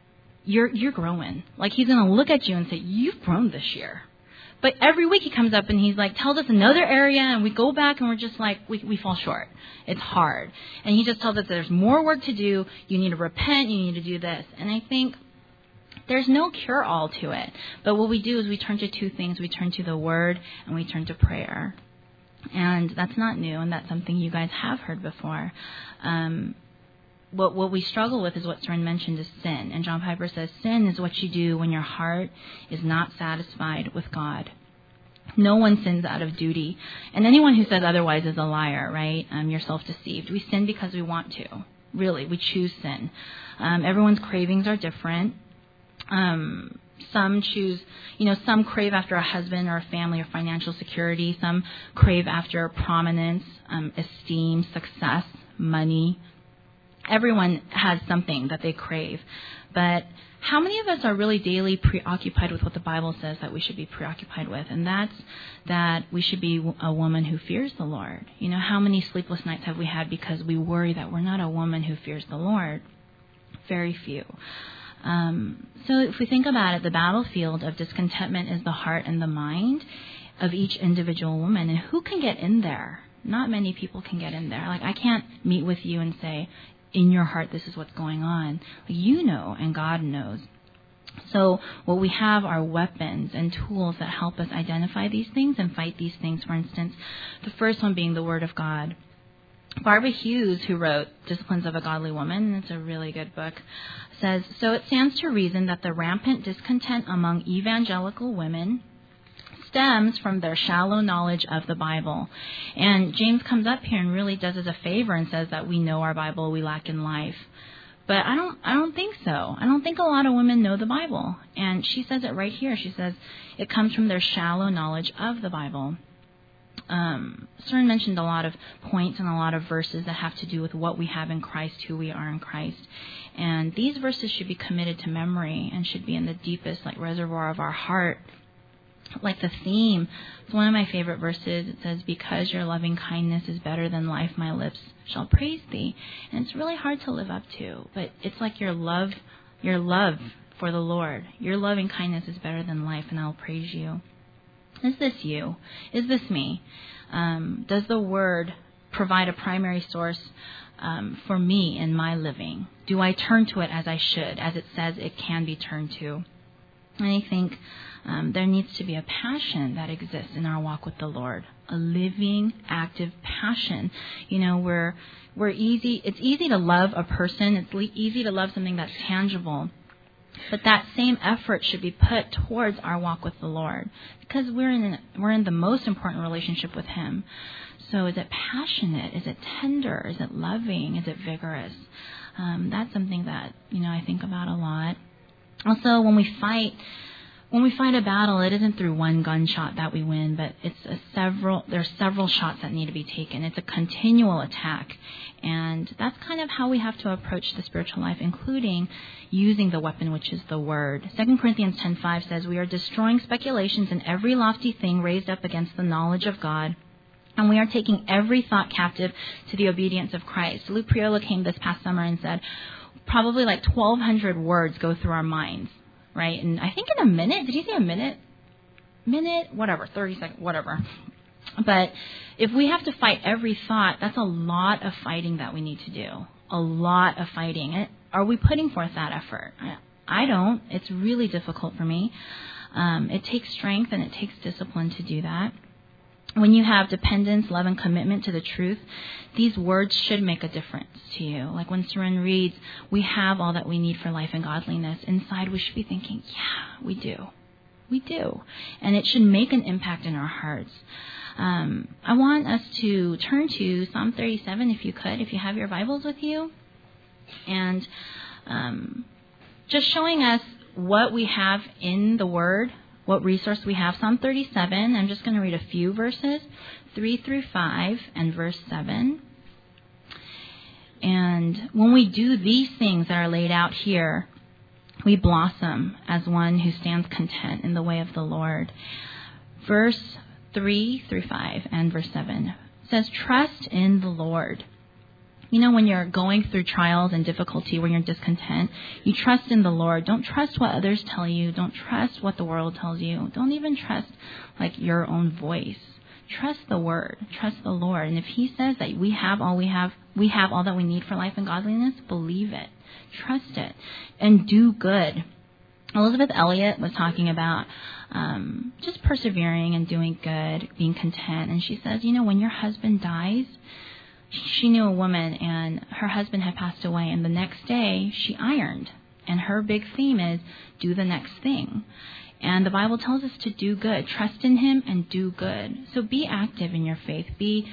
you're growing. Like, he's going to look at you and say, you've grown this year. But every week he comes up and he's like, tells us another area, and we go back and we're just like, we fall short. It's hard. And he just tells us there's more work to do. You need to repent. You need to do this. And I think there's no cure-all to it. But what we do is we turn to two things. We turn to the Word and we turn to prayer. And that's not new, and that's something you guys have heard before. What we struggle with is what Soren mentioned is sin. And John Piper says sin is what you do when your heart is not satisfied with God. No one sins out of duty. And anyone who says otherwise is a liar, right? You're self-deceived. We sin because we want to. Really, we choose sin. Everyone's cravings are different. Some choose, some crave after a husband or a family or financial security. Some crave after prominence, esteem, success, money. Everyone has something that they crave. But how many of us are really daily preoccupied with what the Bible says that we should be preoccupied with? And that's that we should be a woman who fears the Lord. How many sleepless nights have we had because we worry that we're not a woman who fears the Lord? Very few. So if we think about it, the battlefield of discontentment is the heart and the mind of each individual woman. And who can get in there? Not many people can get in there. Like, I can't meet with you and say, in your heart, this is what's going on. You know, and God knows. So what we have are weapons and tools that help us identify these things and fight these things. For instance, the first one being the Word of God. Barbara Hughes, who wrote Disciplines of a Godly Woman, and it's a really good book, says, so it stands to reason that the rampant discontent among evangelical women stems from their shallow knowledge of the Bible. And James comes up here and really does us a favor and says that we know our Bible, we lack in life. But I don't think so. I don't think a lot of women know the Bible. And she says it right here. She says it comes from their shallow knowledge of the Bible. Soren mentioned a lot of points and a lot of verses that have to do with what we have in Christ, who we are in Christ. And these verses should be committed to memory and should be in the deepest reservoir of our heart. Like the theme, it's one of my favorite verses. It says, because your loving kindness is better than life, my lips shall praise thee. And it's really hard to live up to, but it's like your love for the Lord. Your loving kindness is better than life, and I'll praise you. Is this you? Is this me? Does the Word provide a primary source for me in my living? Do I turn to it as I should, as it says it can be turned to? And I think there needs to be a passion that exists in our walk with the Lord, a living, active passion. We're easy. It's easy to love a person. It's easy to love something that's tangible. But that same effort should be put towards our walk with the Lord, because we're in the most important relationship with Him. So is it passionate? Is it tender? Is it loving? Is it vigorous? That's something that I think about a lot. Also, when we fight a battle, it isn't through one gunshot that we win, but there's several shots that need to be taken. It's a continual attack. And that's kind of how we have to approach the spiritual life, including using the weapon, which is the Word. 2 Corinthians 10:5 says, we are destroying speculations and every lofty thing raised up against the knowledge of God. And we are taking every thought captive to the obedience of Christ. Luke Priola came this past summer and said, probably 1,200 words go through our minds, right? And I think in a minute, did you say a minute? Whatever, 30 seconds, whatever. But if we have to fight every thought, that's a lot of fighting that we need to do. A lot of fighting. Are we putting forth that effort? I don't. It's really difficult for me. It takes strength and it takes discipline to do that. When you have dependence, love, and commitment to the truth, these words should make a difference to you. Like when Soren reads, we have all that we need for life and godliness. Inside, we should be thinking, yeah, we do. We do. And it should make an impact in our hearts. I want us to turn to Psalm 37, if you have your Bibles with you. And just showing us what we have in the Word, what resource we have. Psalm 37, I'm just going to read a few verses, 3 through 5 and verse 7. And when we do these things that are laid out here, we blossom as one who stands content in the way of the Lord. Verse 3 through 5 and verse 7 says, trust in the Lord, When you're going through trials and difficulty, when you're discontent, you trust in the Lord. Don't trust what others tell you. Don't trust what the world tells you. Don't even trust your own voice. Trust the Word. Trust the Lord. And if He says that we have all that we need for life and godliness, believe it. Trust it. And do good. Elizabeth Elliot was talking about just persevering and doing good, being content. And she says, when your husband dies, she knew a woman and her husband had passed away, and the next day she ironed. And her big theme is do the next thing. And the Bible tells us to do good, trust in Him and do good. So be active in your faith. Be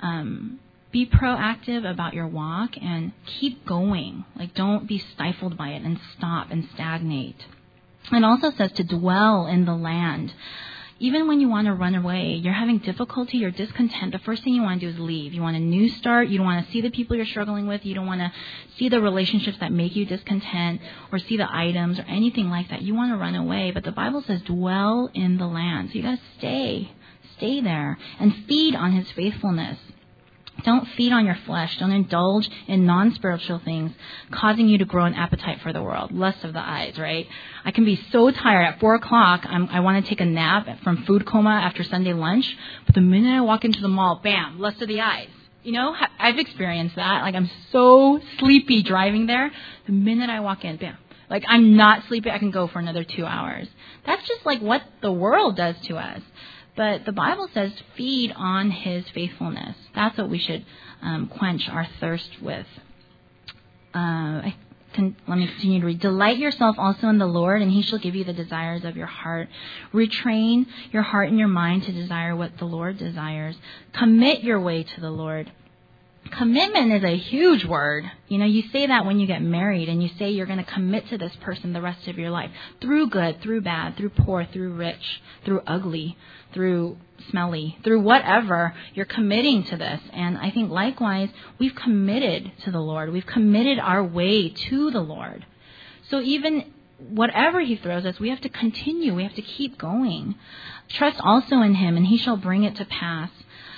proactive about your walk and keep going. Don't be stifled by it and stop and stagnate. It also says to dwell in the land. Even when you want to run away, you're having difficulty, you're discontent, the first thing you want to do is leave. You want a new start. You don't want to see the people you're struggling with. You don't want to see the relationships that make you discontent or see the items or anything like that. You want to run away. But the Bible says dwell in the land. So you got to stay there and feed on His faithfulness. Don't feed on your flesh. Don't indulge in non-spiritual things, causing you to grow an appetite for the world. Lust of the eyes, right? I can be so tired at 4 o'clock. I want to take a nap from food coma after Sunday lunch. But the minute I walk into the mall, bam, lust of the eyes. I've experienced that. I'm so sleepy driving there. The minute I walk in, bam. I'm not sleepy. I can go for another 2 hours. That's just what the world does to us. But the Bible says feed on His faithfulness. That's what we should quench our thirst with. Let me continue to read. Delight yourself also in the Lord, and He shall give you the desires of your heart. Retrain your heart and your mind to desire what the Lord desires. Commit your way to the Lord. Commitment is a huge word. You say that when you get married and you say you're going to commit to this person the rest of your life. Through good, through bad, through poor, through rich, through ugly, through smelly, through whatever, you're committing to this. And I think likewise, we've committed to the Lord. We've committed our way to the Lord. So even whatever He throws us, we have to continue. We have to keep going. Trust also in Him, and He shall bring it to pass.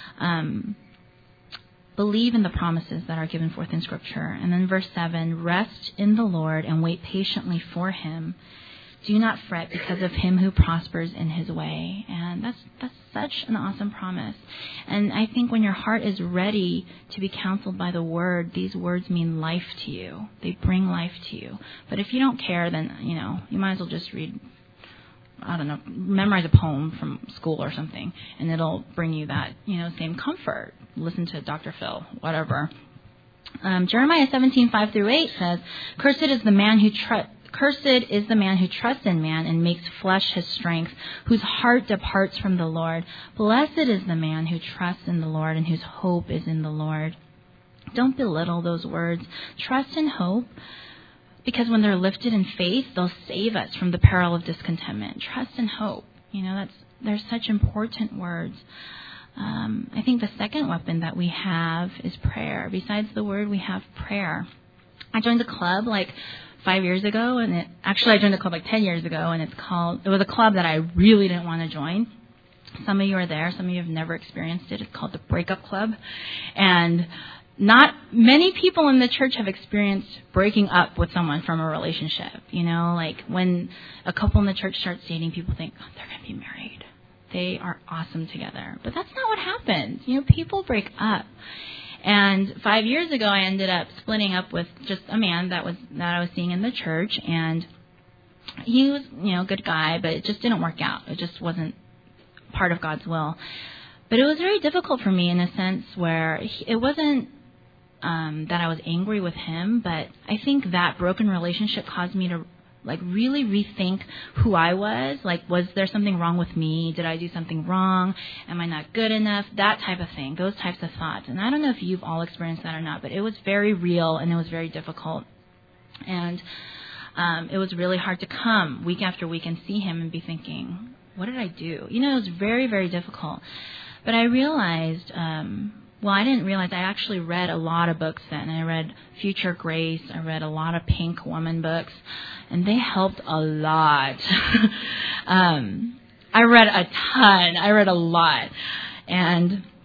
Believe in the promises that are given forth in Scripture. And then verse 7, rest in the Lord and wait patiently for Him. Do not fret because of him who prospers in his way. And that's such an awesome promise. And I think when your heart is ready to be counseled by the Word, these words mean life to you. They bring life to you. But if you don't care, then, you might as well just read, memorize a poem from school or something, and it'll bring you that, same comfort. Listen to Dr. Phil, whatever. Jeremiah 17:5-8 says, Cursed is the man who trusts in man and makes flesh his strength, whose heart departs from the Lord. Blessed is the man who trusts in the Lord and whose hope is in the Lord. Don't belittle those words. Trust and hope, because when they're lifted in faith, they'll save us from the peril of discontentment. Trust and hope. They're such important words. I think the second weapon that we have is prayer. Besides the Word, we have prayer. I joined a club 5 years ago, and I joined a club 10 years ago, and it was a club that I really didn't want to join. Some of you are there, some of you have never experienced it. It's called the Breakup Club. And not many people in the church have experienced breaking up with someone from a relationship. When a couple in the church starts dating, people think, oh, they're going to be married. They are awesome together. But that's not what happens. People break up. And 5 years ago, I ended up splitting up with just a man that I was seeing in the church, and he was, a good guy, but it just didn't work out. It just wasn't part of God's will. But it was very difficult for me in a sense where it wasn't that I was angry with him, but I think that broken relationship caused me to really rethink who I was. Was there something wrong with me? Did I do something wrong? Am I not good enough? That type of thing, those types of thoughts. And I don't know if you've all experienced that or not, but it was very real and it was very difficult. And it was really hard to come week after week and see him and be thinking, what did I do? It was very, very difficult. But I realized, I didn't realize I actually read a lot of books then. I read Future Grace. I read a lot of Pink Woman books, and they helped a lot. I read a ton. I read a lot. And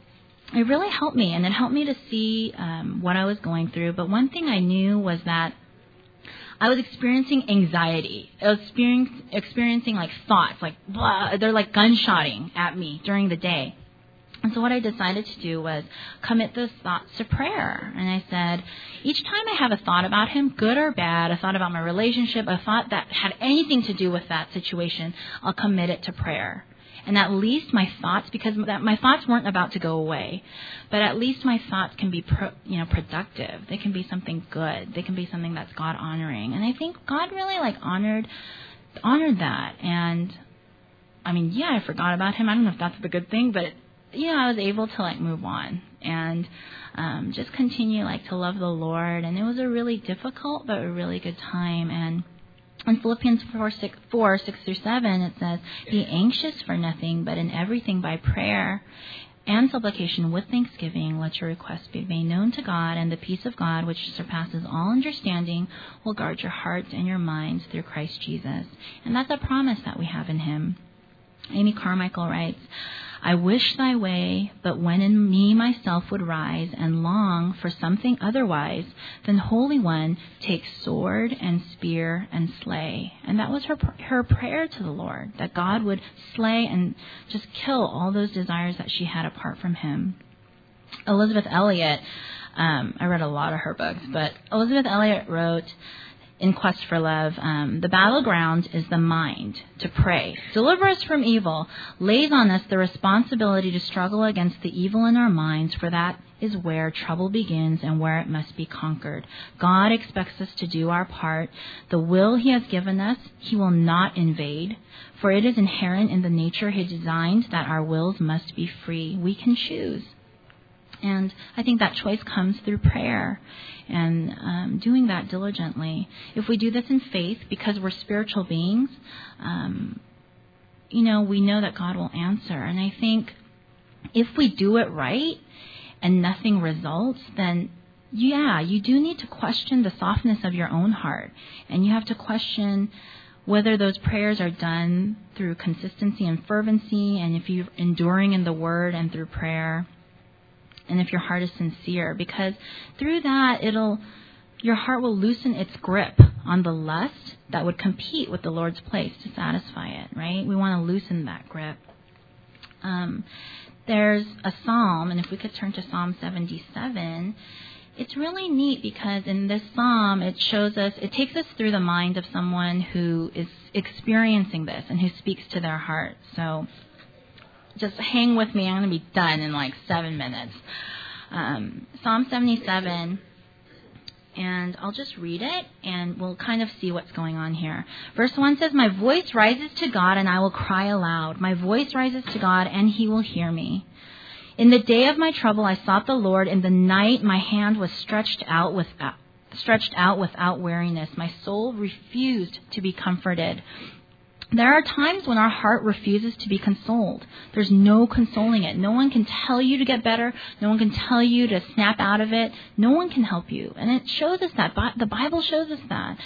it really helped me, and it helped me to see what I was going through. But one thing I knew was that I was experiencing anxiety. I was experiencing like thoughts, like blah, they're like gunshotting at me during the day. And so what I decided to do was commit those thoughts to prayer. And I said, each time I have a thought about him, good or bad, a thought about my relationship, a thought that had anything to do with that situation, I'll commit it to prayer. And at least my thoughts, because my thoughts weren't about to go away, but at least my thoughts can be productive. They can be something good. They can be something that's God honoring. And I think God really like honored that. And I mean, yeah, I forgot about him. I don't know if that's the good thing, but I was able to like move on and just continue like to love the Lord. And it was a really difficult but a really good time. And in Philippians 4:6-7, it says, "Be anxious for nothing, but in everything by prayer and supplication with thanksgiving, let your requests be made known to God, and the peace of God, which surpasses all understanding, will guard your hearts and your minds through Christ Jesus." And that's a promise that we have in him. Amy Carmichael writes, "I wish thy way, but when in me myself would rise and long for something otherwise, then Holy One, take sword and spear and slay." And that was her prayer to the Lord, that God would slay and just kill all those desires that she had apart from him. Elizabeth Elliot, I read a lot of her books, but Elizabeth Elliot wrote, in Quest for Love, "The battleground is the mind. To pray, 'Deliver us from evil,' lays on us the responsibility to struggle against the evil in our minds, for that is where trouble begins and where it must be conquered. God expects us to do our part. The will he has given us, he will not invade, for it is inherent in the nature he designed that our wills must be free. We can choose." And I think that choice comes through prayer and doing that diligently. If we do this in faith, because we're spiritual beings, we know that God will answer. And I think if we do it right and nothing results, then you do need to question the softness of your own heart. And you have to question whether those prayers are done through consistency and fervency, and if you're enduring in the word and through prayer, and if your heart is sincere, because through that, your heart will loosen its grip on the lust that would compete with the Lord's place to satisfy it, right? We want to loosen that grip. There's a psalm, and if we could turn to Psalm 77, it's really neat because in this psalm, it takes us through the mind of someone who is experiencing this and who speaks to their heart. So just hang with me. I'm going to be done in like 7 minutes. Psalm 77, and I'll just read it, and we'll kind of see what's going on here. Verse 1 says, "My voice rises to God, and I will cry aloud. My voice rises to God, and he will hear me. In the day of my trouble, I sought the Lord. In the night, my hand was stretched out without weariness. My soul refused to be comforted." There are times when our heart refuses to be consoled. There's no consoling it. No one can tell you to get better. No one can tell you to snap out of it. No one can help you. And it shows us that. The Bible shows us that.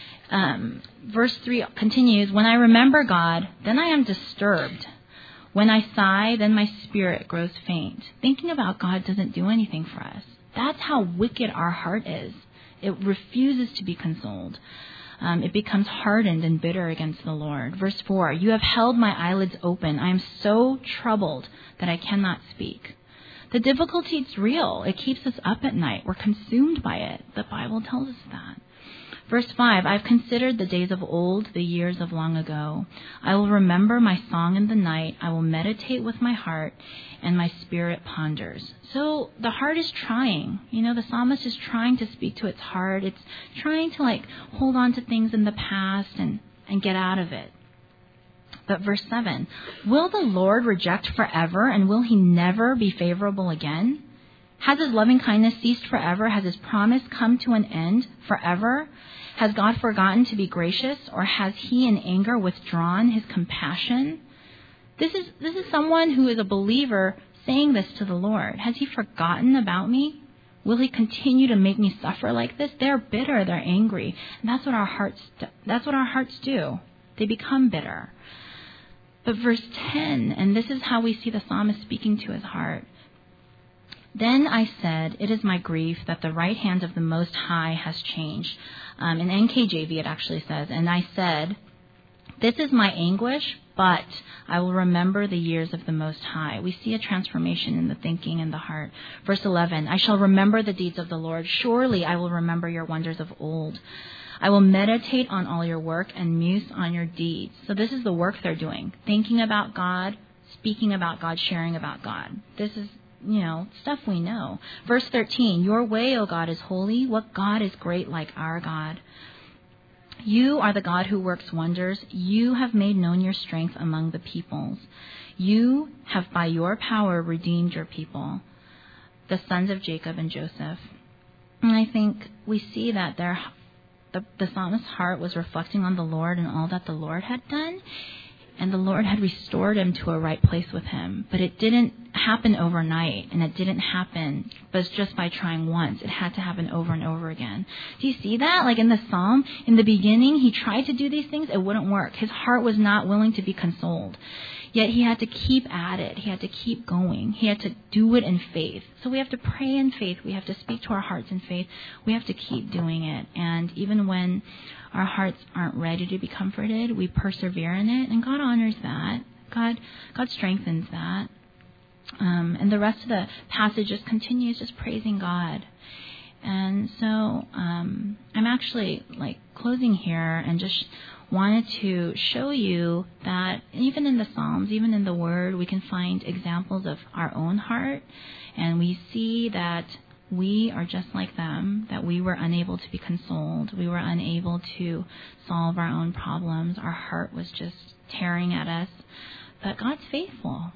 Verse 3 continues, "When I remember God, then I am disturbed. When I sigh, then my spirit grows faint." Thinking about God doesn't do anything for us. That's how wicked our heart is. It refuses to be consoled. It becomes hardened and bitter against the Lord. Verse 4, "You have held my eyelids open. I am so troubled that I cannot speak." The difficulty is real. It keeps us up at night. We're consumed by it. The Bible tells us that. Verse 5, "I've considered the days of old, the years of long ago. I will remember my song in the night. I will meditate with my heart, and my spirit ponders." So the heart is trying. The psalmist is trying to speak to its heart. It's trying to hold on to things in the past and get out of it. But verse 7, "Will the Lord reject forever, and will he never be favorable again? Has his loving kindness ceased forever? Has his promise come to an end forever? Has God forgotten to be gracious, or has he in anger withdrawn his compassion?" This is someone who is a believer saying this to the Lord. Has he forgotten about me? Will he continue to make me suffer like this? They're bitter, they're angry. And that's what our hearts do. They become bitter. But verse 10, and this is how we see the psalmist speaking to his heart. Then I said, it is my grief that the right hand of the Most High has changed. In NKJV it actually says, and I said, this is my anguish, but I will remember the years of the Most High. We see a transformation in the thinking and the heart. Verse 11, I shall remember the deeds of the Lord. Surely I will remember your wonders of old. I will meditate on all your work and muse on your deeds. So this is the work they're doing. Thinking about God, speaking about God, sharing about God. This is, stuff we know. Verse 13, your way, O God, is holy. What God is great like our God? You are the God who works wonders. You have made known your strength among the peoples. You have by your power redeemed your people, the sons of Jacob and Joseph. And I think we see that the psalmist's heart was reflecting on the Lord and all that the Lord had done. And the Lord had restored him to a right place with him. But it didn't happen overnight, and it didn't happen just by trying once. It had to happen over and over again. Do you see that? Like in the psalm, in the beginning, he tried to do these things. It wouldn't work. His heart was not willing to be consoled. Yet he had to keep at it. He had to keep going. He had to do it in faith. So we have to pray in faith. We have to speak to our hearts in faith. We have to keep doing it. And even when our hearts aren't ready to be comforted, we persevere in it. And God honors that. God strengthens that. And the rest of the passage just continues just praising God. And so I'm actually closing here and just wanted to show you that even in the Psalms, even in the Word, we can find examples of our own heart. And we see that we are just like them, that we were unable to be consoled. We were unable to solve our own problems. Our heart was just tearing at us. But God's faithful,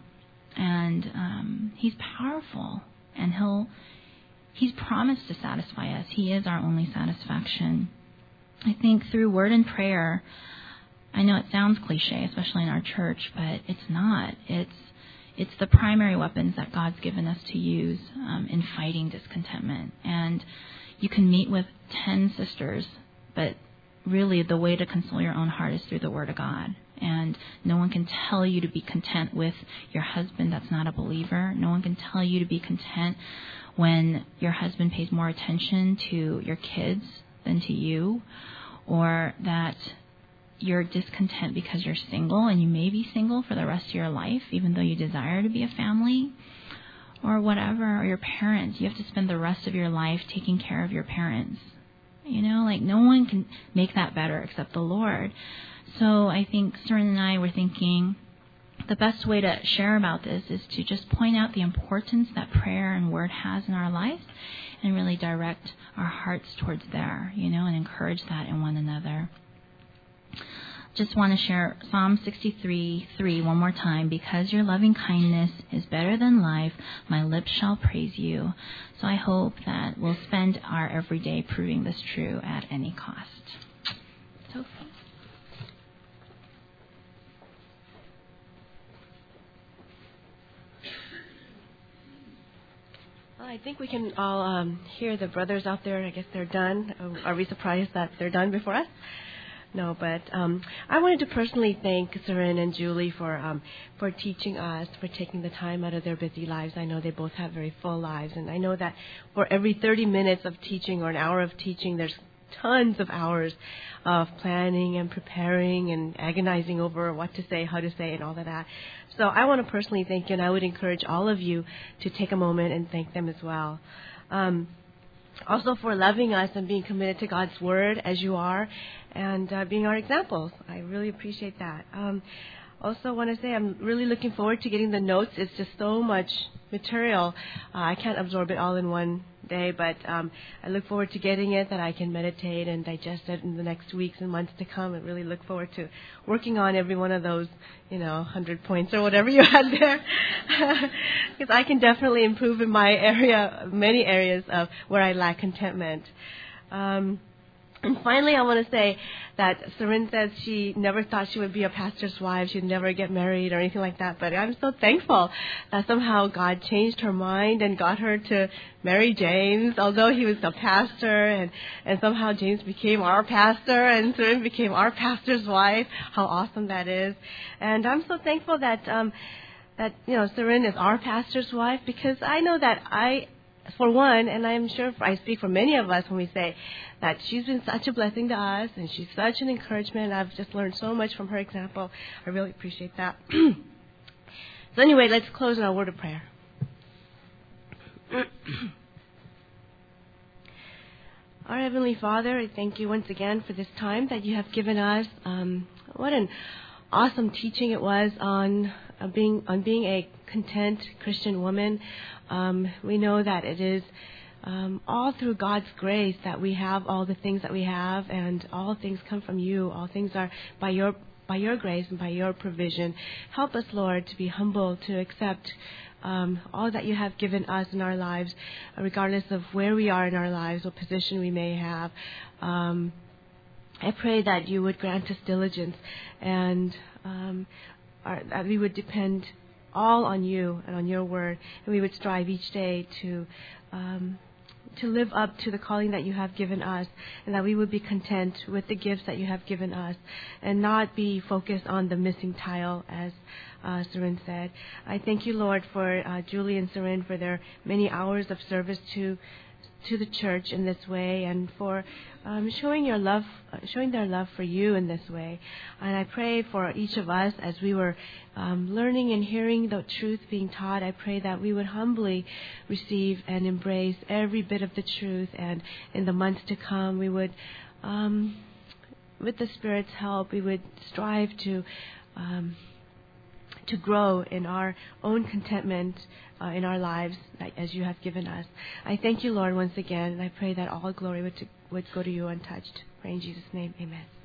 and He's powerful, and He's promised to satisfy us. He is our only satisfaction. I think through word and prayer, I know it sounds cliche, especially in our church, but it's not. It's the primary weapons that God's given us to use in fighting discontentment. And you can meet with 10 sisters, but really the way to console your own heart is through the Word of God. And no one can tell you to be content with your husband that's not a believer. No one can tell you to be content when your husband pays more attention to your kids than to you, or that you're discontent because you're single and you may be single for the rest of your life, even though you desire to be a family, or whatever, or your parents. You have to spend the rest of your life taking care of your parents. No one can make that better except the Lord. So I think Seren and I were thinking the best way to share about this is to just point out the importance that prayer and word has in our lives, and really direct our hearts towards there, and encourage that in one another. Just want to share Psalm 63:3 one more time. Because your loving kindness is better than life, my lips shall praise you. So I hope that we'll spend our everyday proving this true at any cost. Sophie. Well, I think we can all hear the brothers out there. I guess they're done. Are we surprised that they're done before us? No, but I wanted to personally thank Seren and Julie for teaching us, for taking the time out of their busy lives. I know they both have very full lives, and I know that for every 30 minutes of teaching or an hour of teaching, there's tons of hours of planning and preparing and agonizing over what to say, how to say, and all of that. So I want to personally thank you, and I would encourage all of you to take a moment and thank them as well. Also for loving us and being committed to God's Word as you are, and being our examples. I really appreciate that. Also want to say I'm really looking forward to getting the notes. It's just so much material. I can't absorb it all in one day, but I look forward to getting it, that I can meditate and digest it in the next weeks and months to come. I really look forward to working on every one of those, 100 points or whatever you had there. Because I can definitely improve in my area, many areas of where I lack contentment. And finally, I want to say that Seren says she never thought she would be a pastor's wife. She'd never get married or anything like that. But I'm so thankful that somehow God changed her mind and got her to marry James, although he was a pastor. And somehow James became our pastor and Seren became our pastor's wife. How awesome that is. And I'm so thankful that that Seren is our pastor's wife, because I know that for one, and I'm sure I speak for many of us when we say that she's been such a blessing to us, and she's such an encouragement. I've just learned so much from her example. I really appreciate that. So anyway, let's close in our word of prayer. Our Heavenly Father, I thank you once again for this time that you have given us. What an awesome teaching it was on being a content Christian woman. We know that it is all through God's grace that we have all the things that we have, and all things come from you. All things are by your grace and by your provision. Help us, Lord, to be humble, to accept all that you have given us in our lives, regardless of where we are in our lives, what position we may have. I pray that you would grant us diligence, and that we would depend all on you and on your word, and we would strive each day to live up to the calling that you have given us, and that we would be content with the gifts that you have given us, and not be focused on the missing tile, as Seren said. I thank you, Lord, for Julie and Seren, for their many hours of service to the church in this way, and for showing their love for you in this way. And I pray for each of us as we were learning and hearing the truth being taught. I pray that we would humbly receive and embrace every bit of the truth, and in the months to come, we would, with the Spirit's help, we would strive to grow in our own contentment in our lives as you have given us. I thank you, Lord, once again, and I pray that all glory would go to you untouched. Pray in Jesus' name, amen.